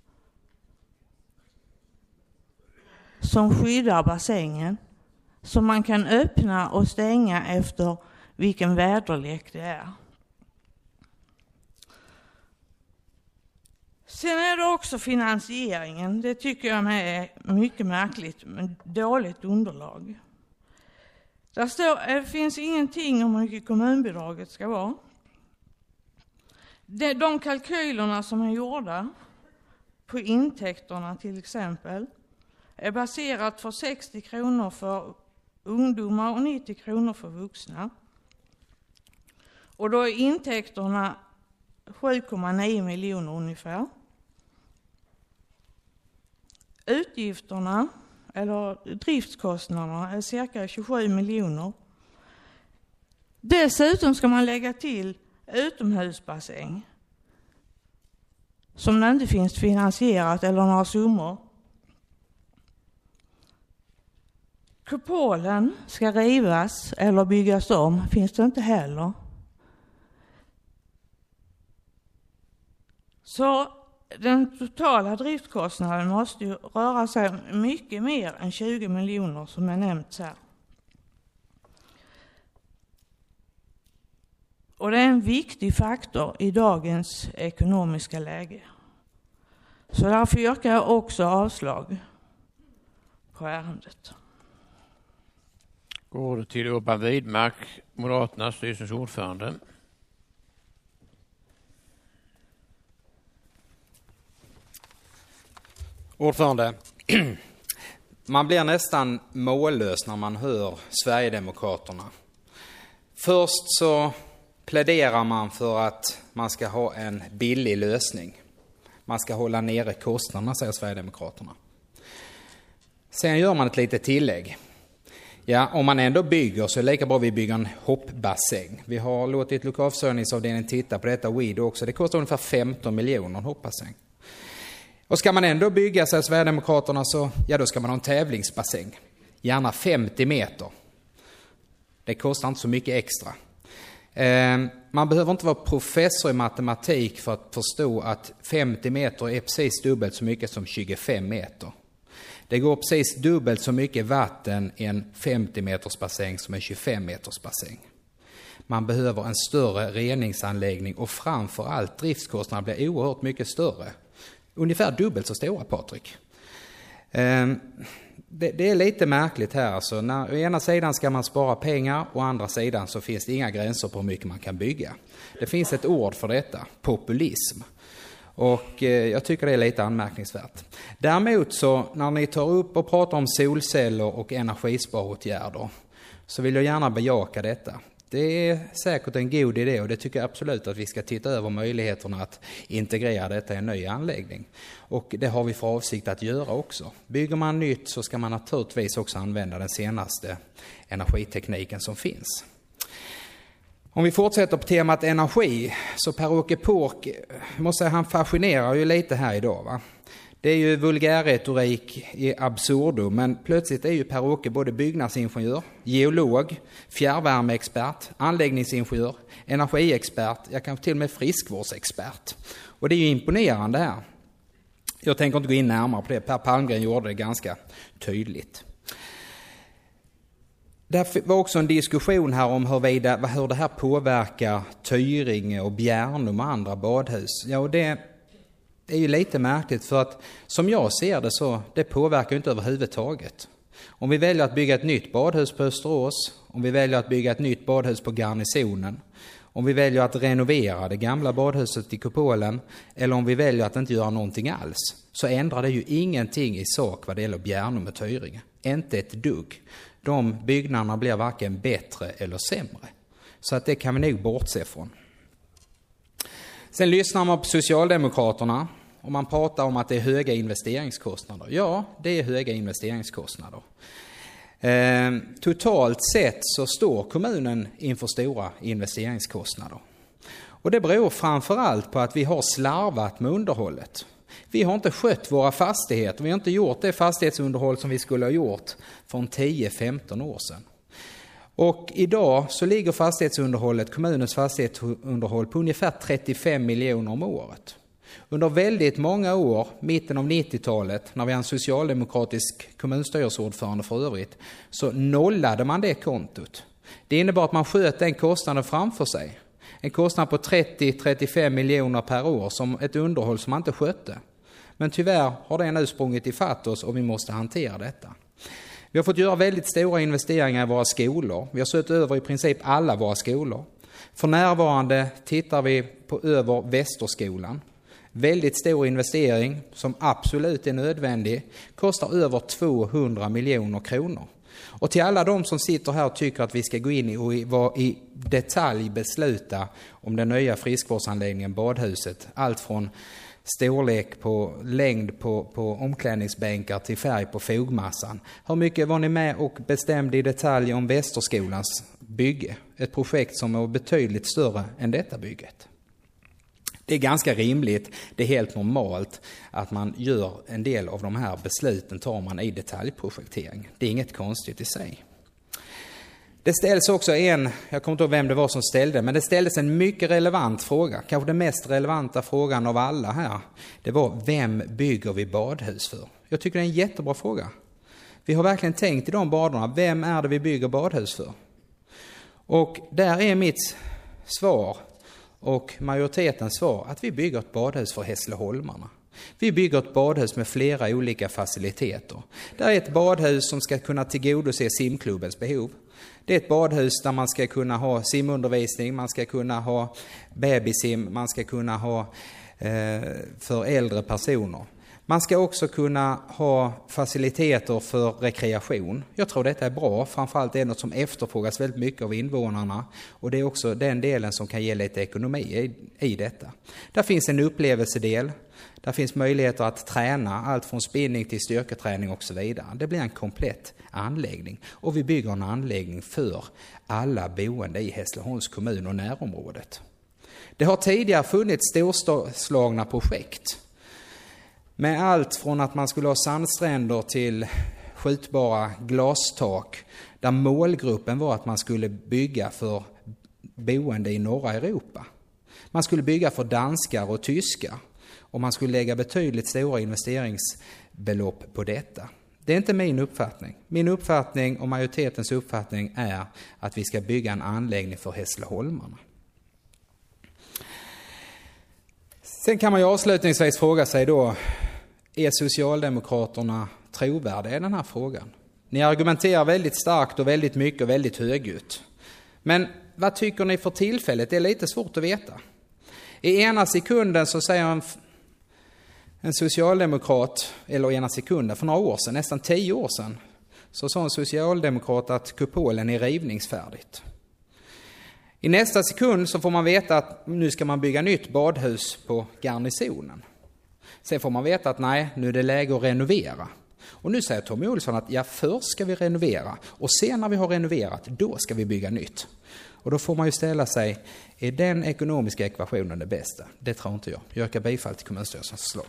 Som skyddar bassängen, som man kan öppna och stänga efter vilken väderlek det är. Sen är det också finansieringen. Det tycker jag är mycket märkligt, men dåligt underlag. Där står, det finns ingenting om hur mycket kommunbidraget ska vara. De, de kalkylerna som är gjorda på intäkterna till exempel är baserat för sextio kronor för ungdomar och nittio kronor för vuxna. Och då är intäkterna sju komma nio miljoner ungefär. Utgifterna, eller driftskostnaderna, är cirka tjugosju miljoner. Dessutom ska man lägga till utomhusbassäng som det inte finns finansierat eller några summor. Kupolen ska rivas eller byggas om, finns det inte heller. Så den totala driftkostnaden måste ju röra sig mycket mer än tjugo miljoner som är nämnt här. Och det är en viktig faktor i dagens ekonomiska läge. Så därför yrkar jag också avslag på ärendet. Går till Urban Widmark, Moderaternas styrelsens ordförande. Ordförande, man blir nästan mållös när man hör Sverigedemokraterna. Först så pläderar man för att man ska ha en billig lösning. Man ska hålla nere kostnaderna, säger Sverigedemokraterna. Sen gör man ett litet tillägg. Ja, om man ändå bygger så är det lika bra att vi bygger en hoppbassäng. Vi har låtit lokalförsörjningsavdelningen titta på detta och Weed också. Det kostar ungefär femton miljoner en hoppbassäng. Och ska man ändå bygga, säger Sverigedemokraterna, så ja, då ska man ha en tävlingsbassäng. Gärna femtio meter. Det kostar inte så mycket extra. Eh, man behöver inte vara professor i matematik för att förstå att femtio meter är precis dubbelt så mycket som tjugofem meter. Det går precis dubbelt så mycket vatten i en femtio meters bassäng som en tjugofem meters bassäng. Man behöver en större reningsanläggning och framför allt driftskostnaderna blir oerhört mycket större. Ungefär dubbelt så stora, Patrik. Um, det, det är lite märkligt här. Alltså. När, å ena sidan ska man spara pengar, och å andra sidan så finns det inga gränser på hur mycket man kan bygga. Det finns ett ord för detta, populism. Och eh, jag tycker det är lite anmärkningsvärt. Däremot så, när ni tar upp och pratar om solceller och energisparåtgärder, så vill jag gärna bejaka detta. Det är säkert en god idé, och det tycker jag absolut att vi ska titta över möjligheterna att integrera detta i en ny anläggning. Och det har vi för avsikt att göra också. Bygger man nytt så ska man naturligtvis också använda den senaste energitekniken som finns. Om vi fortsätter på temat energi, så Per-Åke Pårk, måste säga, han fascinerar ju lite här idag, va? Det är ju vulgärretorik i absurdum, men plötsligt är ju Per-Åke både byggnadsingenjör, geolog, fjärrvärmeexpert, anläggningsingenjör, energiexpert, jag kan till och med friskvårdsexpert. Och det är ju imponerande här. Jag tänker inte gå in närmare på det, Per Palmgren gjorde det ganska tydligt. Det var också en diskussion här om huruvida, hur det här påverkar Tyringe och Bjärnum och andra badhus. Ja, och det Det är ju lite märkligt, för att som jag ser det så det påverkar inte överhuvudtaget. Om vi väljer att bygga ett nytt badhus på Österås, om vi väljer att bygga ett nytt badhus på Garnisonen, om vi väljer att renovera det gamla badhuset i Kupolen, eller om vi väljer att inte göra någonting alls, så ändrar det ju ingenting i sak vad det gäller Bjärnum och Tyringe. Inte ett dugg. De byggnaderna blir varken bättre eller sämre. Så att det kan vi nog bortse från. Sen lyssnar man på Socialdemokraterna och man pratar om att det är höga investeringskostnader. Ja, det är höga investeringskostnader. Eh, totalt sett så står kommunen inför stora investeringskostnader. Och det beror framförallt på att vi har slarvat med underhållet. Vi har inte skött våra fastigheter. Vi har inte gjort det fastighetsunderhåll som vi skulle ha gjort för tio femton år sedan. Och idag så ligger fastighetsunderhållet, kommunens fastighetsunderhåll, på ungefär trettiofem miljoner om året. Under väldigt många år, mitten av nittiotalet, när vi har en socialdemokratisk kommunstyrelseordförande för övrigt, så nollade man det kontot. Det innebar att man sköt den kostnaden framför sig. En kostnad på trettio till trettiofem miljoner per år som ett underhåll som man inte skötte. Men tyvärr har det nu sprungit i fatt oss och vi måste hantera detta. Vi har fått göra väldigt stora investeringar i våra skolor. Vi har sett över i princip alla våra skolor. För närvarande tittar vi på över Västerskolan. Väldigt stor investering som absolut är nödvändig. Kostar över tvåhundra miljoner kronor. Och till alla de som sitter här och tycker att vi ska gå in och vara i detalj besluta om den nya friskvårdsanläggningen Badhuset. Allt från storlek på längd på, på omklädningsbänkar till färg på fogmassan. Hur mycket var ni med och bestämde i detalj om Västerskolans bygge? Ett projekt som är betydligt större än detta bygget. Det är ganska rimligt, det är helt normalt att man gör en del av de här besluten tar man i detaljprojektering. Det är inget konstigt i sig. Det ställs också en, jag kommer inte ihåg vem det var som ställde, men det ställdes en mycket relevant fråga. Kanske den mest relevanta frågan av alla här. Det var, vem bygger vi badhus för? Jag tycker det är en jättebra fråga. Vi har verkligen tänkt i de banorna, vem är det vi bygger badhus för? Och där är mitt svar och majoritetens svar att vi bygger ett badhus för Hässleholmarna. Vi bygger ett badhus med flera olika faciliteter. Det är ett badhus som ska kunna tillgodose simklubbens behov. Det är ett badhus där man ska kunna ha simundervisning, man ska kunna ha babysim, man ska kunna ha eh, för äldre personer. Man ska också kunna ha faciliteter för rekreation. Jag tror detta är bra, framförallt är det något som efterfrågas väldigt mycket av invånarna. Och det är också den delen som kan ge lite ekonomi i, i detta. Där finns en upplevelsedel, där finns möjligheter att träna, allt från spinning till styrketräning och så vidare. Det blir en komplett anläggning. Och vi bygger en anläggning för alla boende i Hässleholms kommun och närområdet. Det har tidigare funnits storslagna projekt. Med allt från att man skulle ha sandstränder till skjutbara glastak. Där målgruppen var att man skulle bygga för boende i norra Europa. Man skulle bygga för danskar och tyskar. Och man skulle lägga betydligt stora investeringsbelopp på detta. Det är inte min uppfattning. Min uppfattning och majoritetens uppfattning är att vi ska bygga en anläggning för Hässleholmarna. Sen kan man ju avslutningsvis fråga sig då, är Socialdemokraterna trovärdiga i den här frågan? Ni argumenterar väldigt starkt och väldigt mycket och väldigt högljutt. Men vad tycker ni för tillfället? Det är lite svårt att veta. I ena sekunden så säger en, en socialdemokrat, eller ena sekunden, för några år sedan, nästan tio år sedan, så sa en socialdemokrat att kupolen är rivningsfärdigt. I nästa sekund så får man veta att nu ska man bygga nytt badhus på garnisonen. Sen får man veta att nej, nu är det läge att renovera. Och nu säger Tommy Olsson att ja, först ska vi renovera och sen när vi har renoverat, då ska vi bygga nytt. Och då får man ju ställa sig, är den ekonomiska ekvationen det bästa? Det tror inte jag. Jag yrkar bifall till kommunstyrelsens förslag.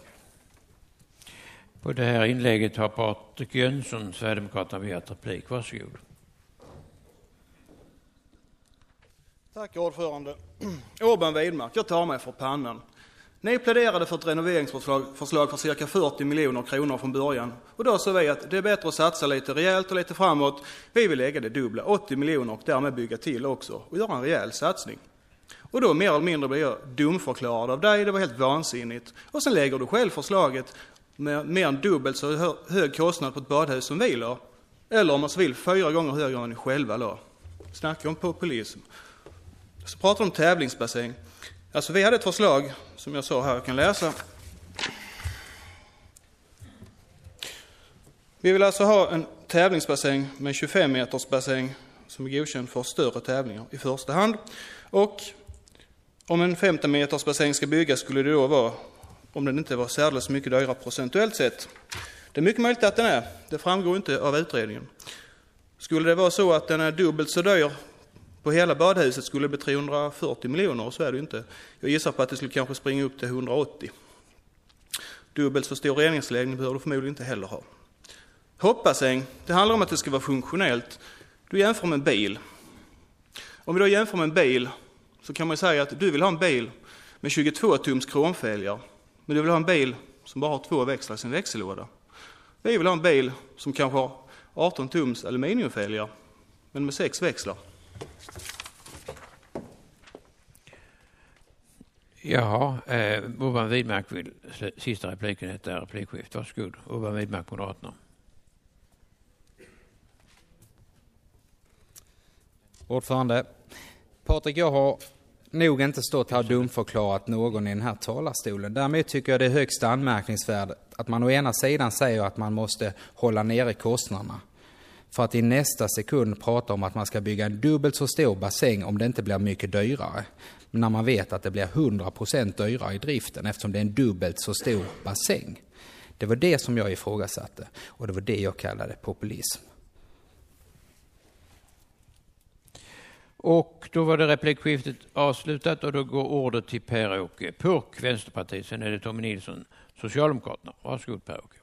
På det här inlägget har Patrik Jönsson, Sverigedemokraterna, begärt replik. Varsågod. Tack ordförande. Urban Widmark, jag tar mig för pannan. Ni pläderade för ett renoveringsförslag förslag för cirka fyrtio miljoner kronor från början. Och då sa vi att det är bättre att satsa lite rejält och lite framåt. Vi vill lägga det dubbla, åttio miljoner, och därmed bygga till också. Och göra en rejäl satsning. Och då mer eller mindre blir jag dumförklarad av dig. Det var helt vansinnigt. Och sen lägger du själv förslaget med mer än dubbelt så hög kostnad på ett badhus som vi la. Eller om man så vill, fyra gånger högre än ni själva la. Snacka om populism. Så pratar om tävlingsbassäng. Alltså vi hade ett förslag, som jag sa här, jag kan läsa. Vi vill alltså ha en tävlingsbassäng med tjugofem meters bassäng som är godkänd för större tävlingar i första hand. Och om en femtio meters bassäng ska byggas skulle det då vara, om den inte var särskilt mycket dyrare procentuellt sett. Det är mycket möjligt att den är, det framgår inte av utredningen. Skulle det vara så att den är dubbelt så dyr på hela badhuset skulle det bli trehundrafyrtio miljoner, och så är det inte. Jag gissar på att det skulle kanske springa upp till hundraåttio. Dubbelt så stor reningsanläggning behöver du förmodligen inte heller ha. Hoppbassäng, det handlar om att det ska vara funktionellt. Du jämför med en bil. Om vi då jämför med en bil så kan man säga att du vill ha en bil med tjugotvå tums kromfälgar. Men du vill ha en bil som bara har två växlar i sin växellåda. Vi vill ha en bil som kanske har arton tums aluminiumfälgar men med sex växlar. Jaha, eh, Urban Widmark vill sista repliken i detta replikskift. Varsågod, Urban Widmark, Moderaterna. Ordförande, Patrik, jag har nog inte stått här och dumförklarat någon i den här talarstolen. Därmed tycker jag det är högst anmärkningsvärt att man å ena sidan säger att man måste hålla nere kostnaderna för att i nästa sekund prata om att man ska bygga en dubbelt så stor bassäng om det inte blir mycket dyrare. Men när man vet att det blir hundra procent dyrare i driften eftersom det är en dubbelt så stor bassäng. Det var det som jag ifrågasatte och det var det jag kallade populism. Och då var det replikskiftet avslutat och då går ordet till Per-Åke Purk, Vänsterpartiet. Sen är det Tommy Nilsson, Socialdemokraterna. Varsågod Per-Åke.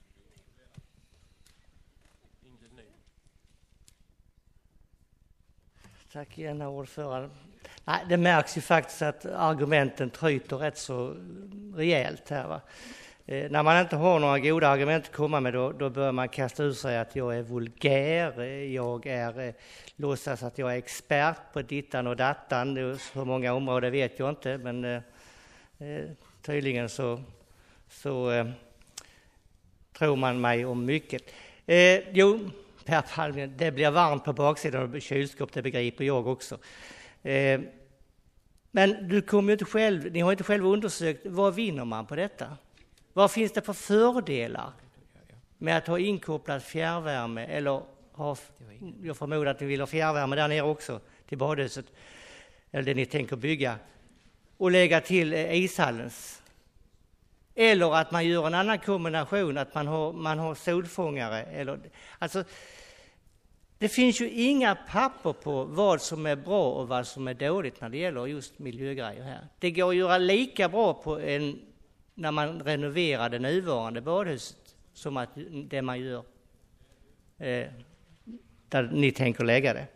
Tack igen, ordförande. Nej, det märks ju faktiskt att argumenten tryter rätt så rejält här. Va? Eh, när man inte har några goda argument att komma med då, då bör man kasta ut sig att jag är vulgär, jag är eh, låtsas att jag är expert på dittan och dattan. Hur många områden vet jag inte, men eh, tydligen så, så eh, tror man mig om mycket. Eh, jo, Per Palmgren, det blir varmt på baksidan av kylskåp, det begriper jag också. Eh, men du kommer ju inte själv, ni har inte själv undersökt vad vinner man på detta? Vad finns det för fördelar med att ha inkopplat fjärrvärme eller ha, jag förmodar att ni vill ha fjärrvärme där nere också till badhuset eller det ni tänker bygga och lägga till ishallens. Eller att man gör en annan kombination, att man har, man har solfångare. Eller, alltså, det finns ju inga papper på vad som är bra och vad som är dåligt när det gäller just miljögrejer här. Det går att göra lika bra på en, när man renoverar det nuvarande badhuset som att det man gör eh, där ni tänker lägga det.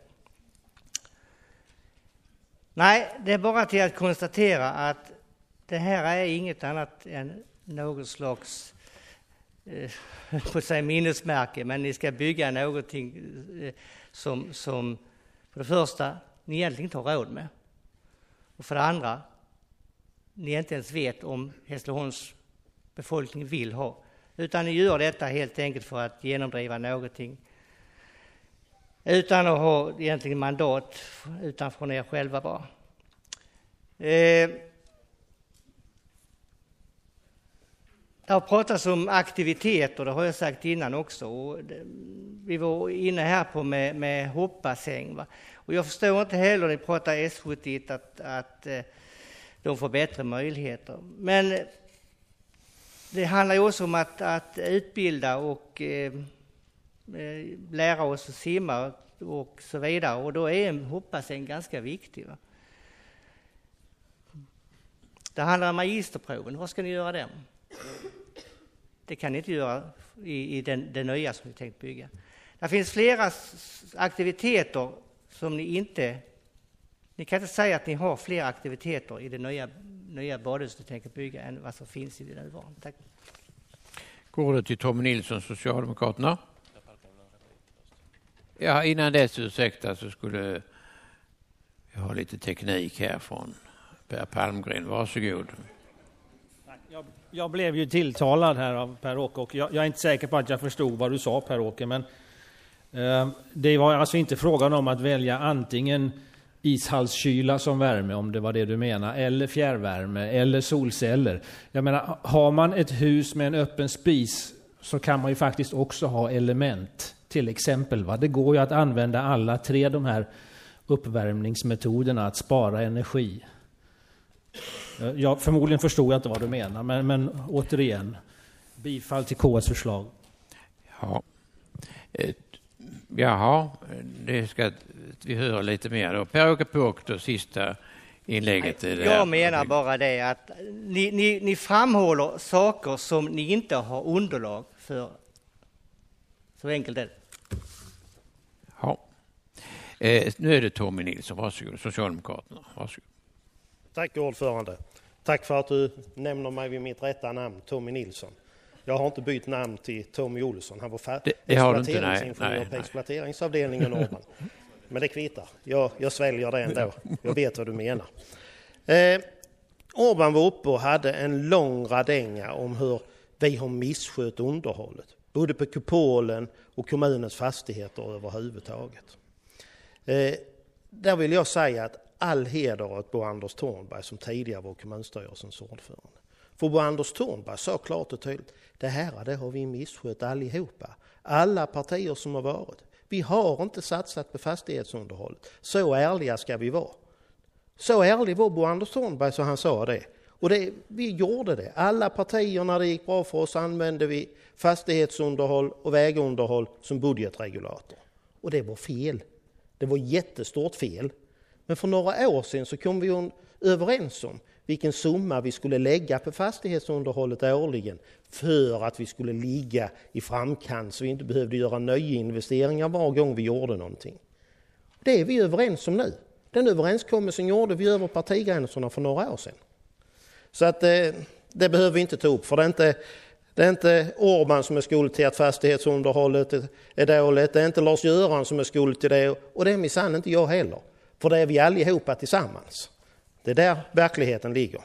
Nej, det är bara till att konstatera att det här är inget annat än något slags eh, på sig minnesmärke, men ni ska bygga någonting eh, som, som för det första ni egentligen inte har råd med och för det andra ni inte ens vet om Hässleholms befolkning vill ha, utan ni gör detta helt enkelt för att genomdriva någonting utan att ha egentligen mandat utanför er själva bara. Eh, Det har pratats om aktiviteter, det har jag sagt innan också. Och det, vi var inne här på med, med hoppbassäng. Va? Och jag förstår inte heller när ni pratar S sjuttioett att, att eh, de får bättre möjligheter. Men det handlar ju också om att, att utbilda och eh, lära oss att simma och så vidare. Och då är en hoppbassäng ganska viktig. Va? Det handlar om magisterproven. Vad ska ni göra dem? Det kan ni inte göra i, i den, den nya som vi tänkt bygga. Det finns flera aktiviteter som ni inte... Ni kan inte säga att ni har fler aktiviteter i det nya, nya badhuset ni tänker bygga än vad som finns i det nuvarande. Tack. Går det till Tommy Nilsson, Socialdemokraterna? Ja, innan dess, ursäkta, så skulle jag ha lite teknik här från Per Palmgren. Varsågod. Jag, jag blev ju tilltalad här av Per-Åke och jag, jag är inte säker på att jag förstod vad du sa, Per-Åke, men eh, det var alltså inte frågan om att välja antingen ishallskyla som värme, om det var det du menar, eller fjärrvärme eller solceller. Jag menar, har man ett hus med en öppen spis så kan man ju faktiskt också ha element, till exempel. Va? Det går ju att använda alla tre de här uppvärmningsmetoderna att spara energi. Jag, förmodligen förstod jag inte vad du menar, men, men återigen, bifall till K S förslag. Ja. Jaha, det ska vi höra lite mer då. Per-Åke Purk, då, sista inlägget. Nej, jag här. menar bara det att ni, ni, ni framhåller saker som ni inte har underlag för. Så enkelt är det. Ja. Eh, nu är det Tommy Nilsson, varsågod, Socialdemokraterna. Varsågod. Tack ordförande. Tack för att du nämner mig vid mitt rätta namn, Tommy Nilsson. Jag har inte bytt namn till Tommy Olsson. Han var färdig. Exploateringsingenjör på exploateringsavdelningen Orban. Men det kvittar. Jag, jag sväljer det ändå. Jag vet vad du menar. Eh, Orban var uppe och hade en lång radänga om hur vi har misskött underhållet. Både på kupolen och kommunens fastigheter överhuvudtaget. Eh, där vill jag säga att all heder åt Bo Anders Thornberg som tidigare var kommunstyrelsens ordförande. För Bo Anders Thornberg sa klart och tydligt, det här det har vi misskött allihopa. Alla partier som har varit. Vi har inte satsat på fastighetsunderhållet. Så ärliga ska vi vara. Så ärlig var Bo Anders Thornberg så han sa det. Och det, vi gjorde det. Alla partier när det gick bra för oss använde vi fastighetsunderhåll och vägunderhåll som budgetregulator. Och det var fel. Det var jättestort fel. Men för några år sedan så kom vi överens om vilken summa vi skulle lägga på fastighetsunderhållet årligen för att vi skulle ligga i framkant så vi inte behövde göra nyinvesteringar var gång vi gjorde någonting. Det är vi överens om nu. Den överenskommelsen gjorde vi över partigränserna för några år sedan. Så att det, det behöver vi inte ta upp, för det är inte, det är inte Orban som är skuld till att fastighetsunderhållet är dåligt, det är inte Lars-Göran som är skuld till det och det är minsann inte jag heller. För det är vi allihopa tillsammans. Det är där verkligheten ligger.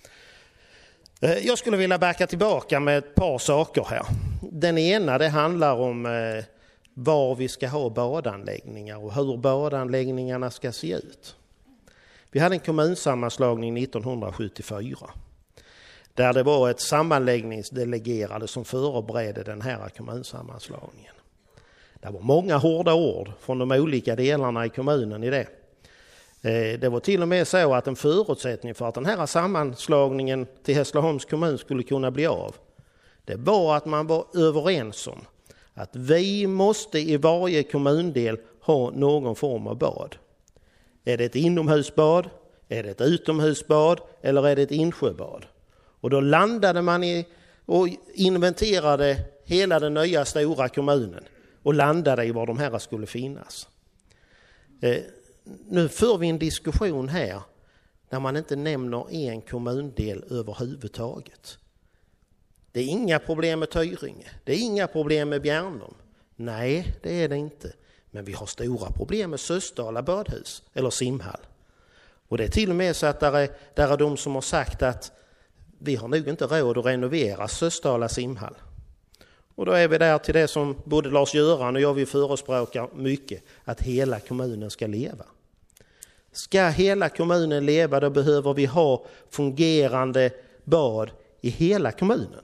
Jag skulle vilja backa tillbaka med ett par saker här. Den ena det handlar om eh, var vi ska ha badanläggningar och hur badanläggningarna ska se ut. Vi hade en kommunsammanslagning nittonhundrasjuttiofyra där det var ett sammanläggningsdelegerade som förberedde den här kommunsammanslagningen. Det var många hårda ord från de olika delarna i kommunen i det. Det var till och med så att en förutsättning för att den här sammanslagningen till Hässleholms kommun skulle kunna bli av, det var att man var överens om att vi måste i varje kommundel ha någon form av bad. Är det ett inomhusbad, är det ett utomhusbad eller är det ett insjöbad? Och då landade man i och inventerade hela den nya stora kommunen och landade i var de här skulle finnas. Eh, nu för vi en diskussion här där man inte nämner en kommundel överhuvudtaget. Det är inga problem med Tyringe, det är inga problem med Bjärnum. Nej, det är det inte. Men vi har stora problem med Sösdala badhus eller simhall. Och det är till och med så att där är, där är de som har sagt att vi har nog inte råd att renovera Sösdala simhall. Och då är vi där till det som både Lars-Göran och jag vill förespråka mycket, att hela kommunen ska leva. Ska hela kommunen leva, då behöver vi ha fungerande bad i hela kommunen.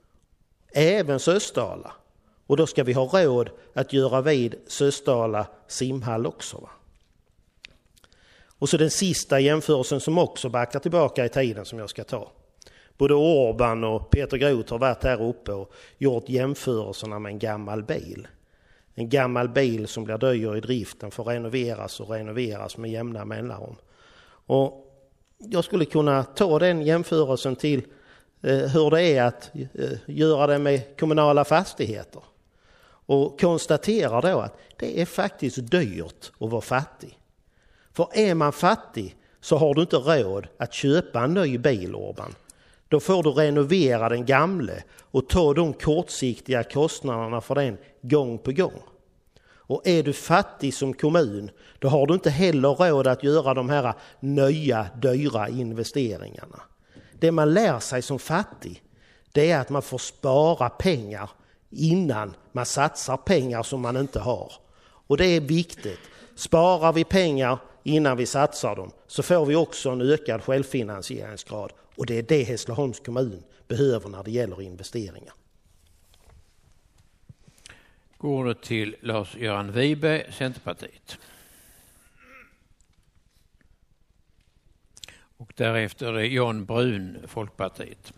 Även Sösdala. Och då ska vi ha råd att göra vid Sösdala simhall också. Va? Och så den sista jämförelsen som också backar tillbaka i tiden som jag ska ta. Både Orban och Peter Groth har varit här uppe och gjort jämförelserna med en gammal bil. En gammal bil som blir dyr i driften får renoveras och renoveras med jämna mellanrum. Och jag skulle kunna ta den jämförelsen till eh, hur det är att eh, göra det med kommunala fastigheter. Och konstaterar då att det är faktiskt dyrt att vara fattig. För är man fattig så har du inte råd att köpa en ny bil, Orban. Då får du renovera den gamle och ta de kortsiktiga kostnaderna för den gång på gång. Och är du fattig som kommun, då har du inte heller råd att göra de här nya, dyra investeringarna. Det man lär sig som fattig, det är att man får spara pengar innan man satsar pengar som man inte har. Och det är viktigt. Sparar vi pengar innan vi satsar dem så får vi också en ökad självfinansieringsgrad. Och det är det Hässleholms kommun behöver när det gäller investeringar. Går det till Lars-Göran Wiberg, Centerpartiet. Och därefter är Jan Brun, Folkpartiet.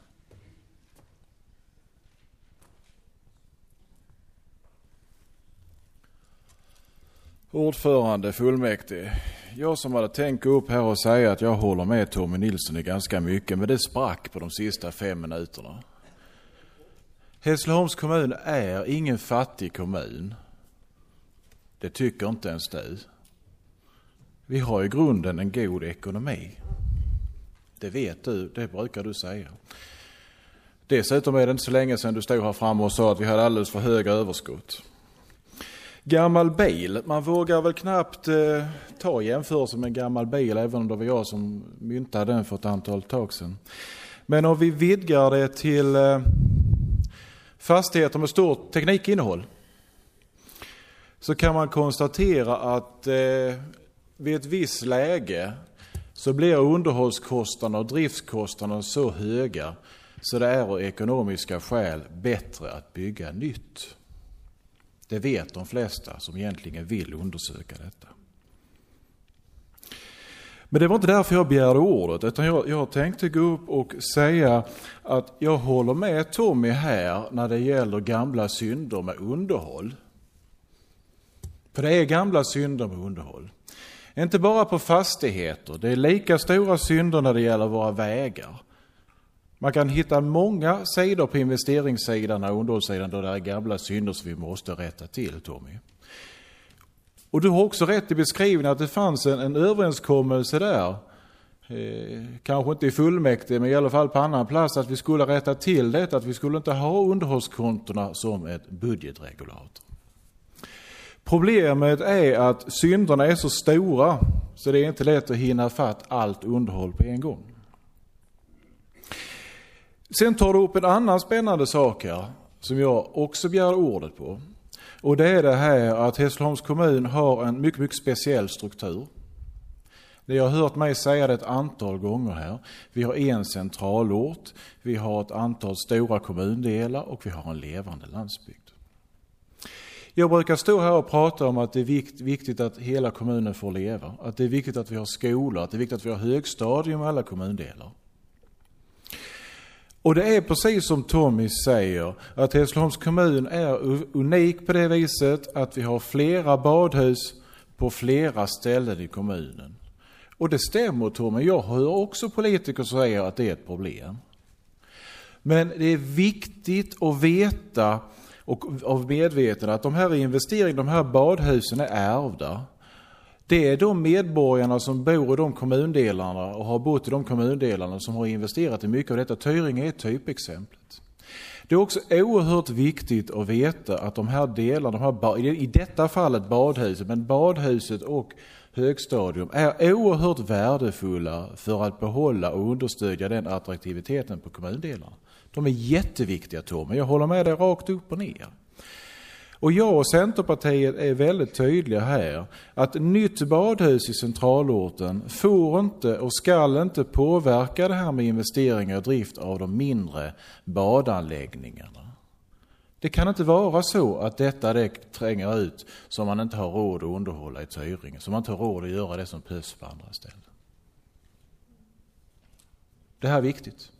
Ordförande fullmäktige. Jag som hade tänkt upp här och säga att jag håller med Tommy Nilsson i ganska mycket, men det sprack på de sista fem minuterna. Hässleholms kommun är ingen fattig kommun. Det tycker inte ens du. Vi har i grunden en god ekonomi. Det vet du, det brukar du säga. Dessutom är det inte så länge sedan du stod här framme och sa att vi hade alldeles för höga överskott. Gammal bil. Man vågar väl knappt eh, ta jämförelse med en gammal bil, även om det var jag som myntade den för ett antal tag sedan. Men om vi vidgar det till eh, fastigheter med stort teknikinnehåll, så kan man konstatera att eh, vid ett visst läge så blir underhållskostnaderna och driftskostnaderna så höga så det är av ekonomiska skäl bättre att bygga nytt. Det vet de flesta som egentligen vill undersöka detta. Men det var inte därför jag begärde ordet, utan jag, jag tänkte gå upp och säga att jag håller med Tommy här när det gäller gamla synder med underhåll. För det är gamla synder med underhåll. Inte bara på fastigheter, det är lika stora synder när det gäller våra vägar. Man kan hitta många sidor på investeringssidan och underhållssidan då det är gamla synder som vi måste rätta till, Tommy. Och du har också rätt i beskrivningen att det fanns en, en överenskommelse där, eh, kanske inte i fullmäktige men i alla fall på annan plats, att vi skulle rätta till det, att vi skulle inte ha underhållskontona som ett budgetregulator. Problemet är att synderna är så stora så det är inte lätt att hinna fatt allt underhåll på en gång. Sen tar du upp en annan spännande sak här som jag också begär ordet på. Och det är det här att Hässleholms kommun har en mycket, mycket speciell struktur. Det har hört mig säga det ett antal gånger här. Vi har en centralort, vi har ett antal stora kommundelar och vi har en levande landsbygd. Jag brukar stå här och prata om att det är viktigt att hela kommunen får leva. Att det är viktigt att vi har skolor, att det är viktigt att vi har högstadium i alla kommundelar. Och det är precis som Tommy säger, att Hässleholms kommun är unik på det viset att vi har flera badhus på flera ställen i kommunen. Och det stämmer, Tommy. Jag hör också politiker säga att det är ett problem. Men det är viktigt att veta och av medvetande att de här investeringarna, de här badhusen är ärvda. Det är de medborgarna som bor i de kommundelarna och har bott i de kommundelarna som har investerat i mycket av detta. Tyringe är typexemplet. Det är också oerhört viktigt att veta att de här delarna, de här, i detta fallet badhuset, men badhuset och högstadium är oerhört värdefulla för att behålla och understödja den attraktiviteten på kommundelarna. De är jätteviktiga, Tom. Jag håller med dig rakt upp och ner. Och jag och Centerpartiet är väldigt tydliga här att nytt badhus i centralorten får inte och skall inte påverka det här med investeringar och drift av de mindre badanläggningarna. Det kan inte vara så att detta det tränger ut som man inte har råd att underhålla i Tyringe, som man inte har råd att göra det som behövs på andra ställen. Det här är viktigt.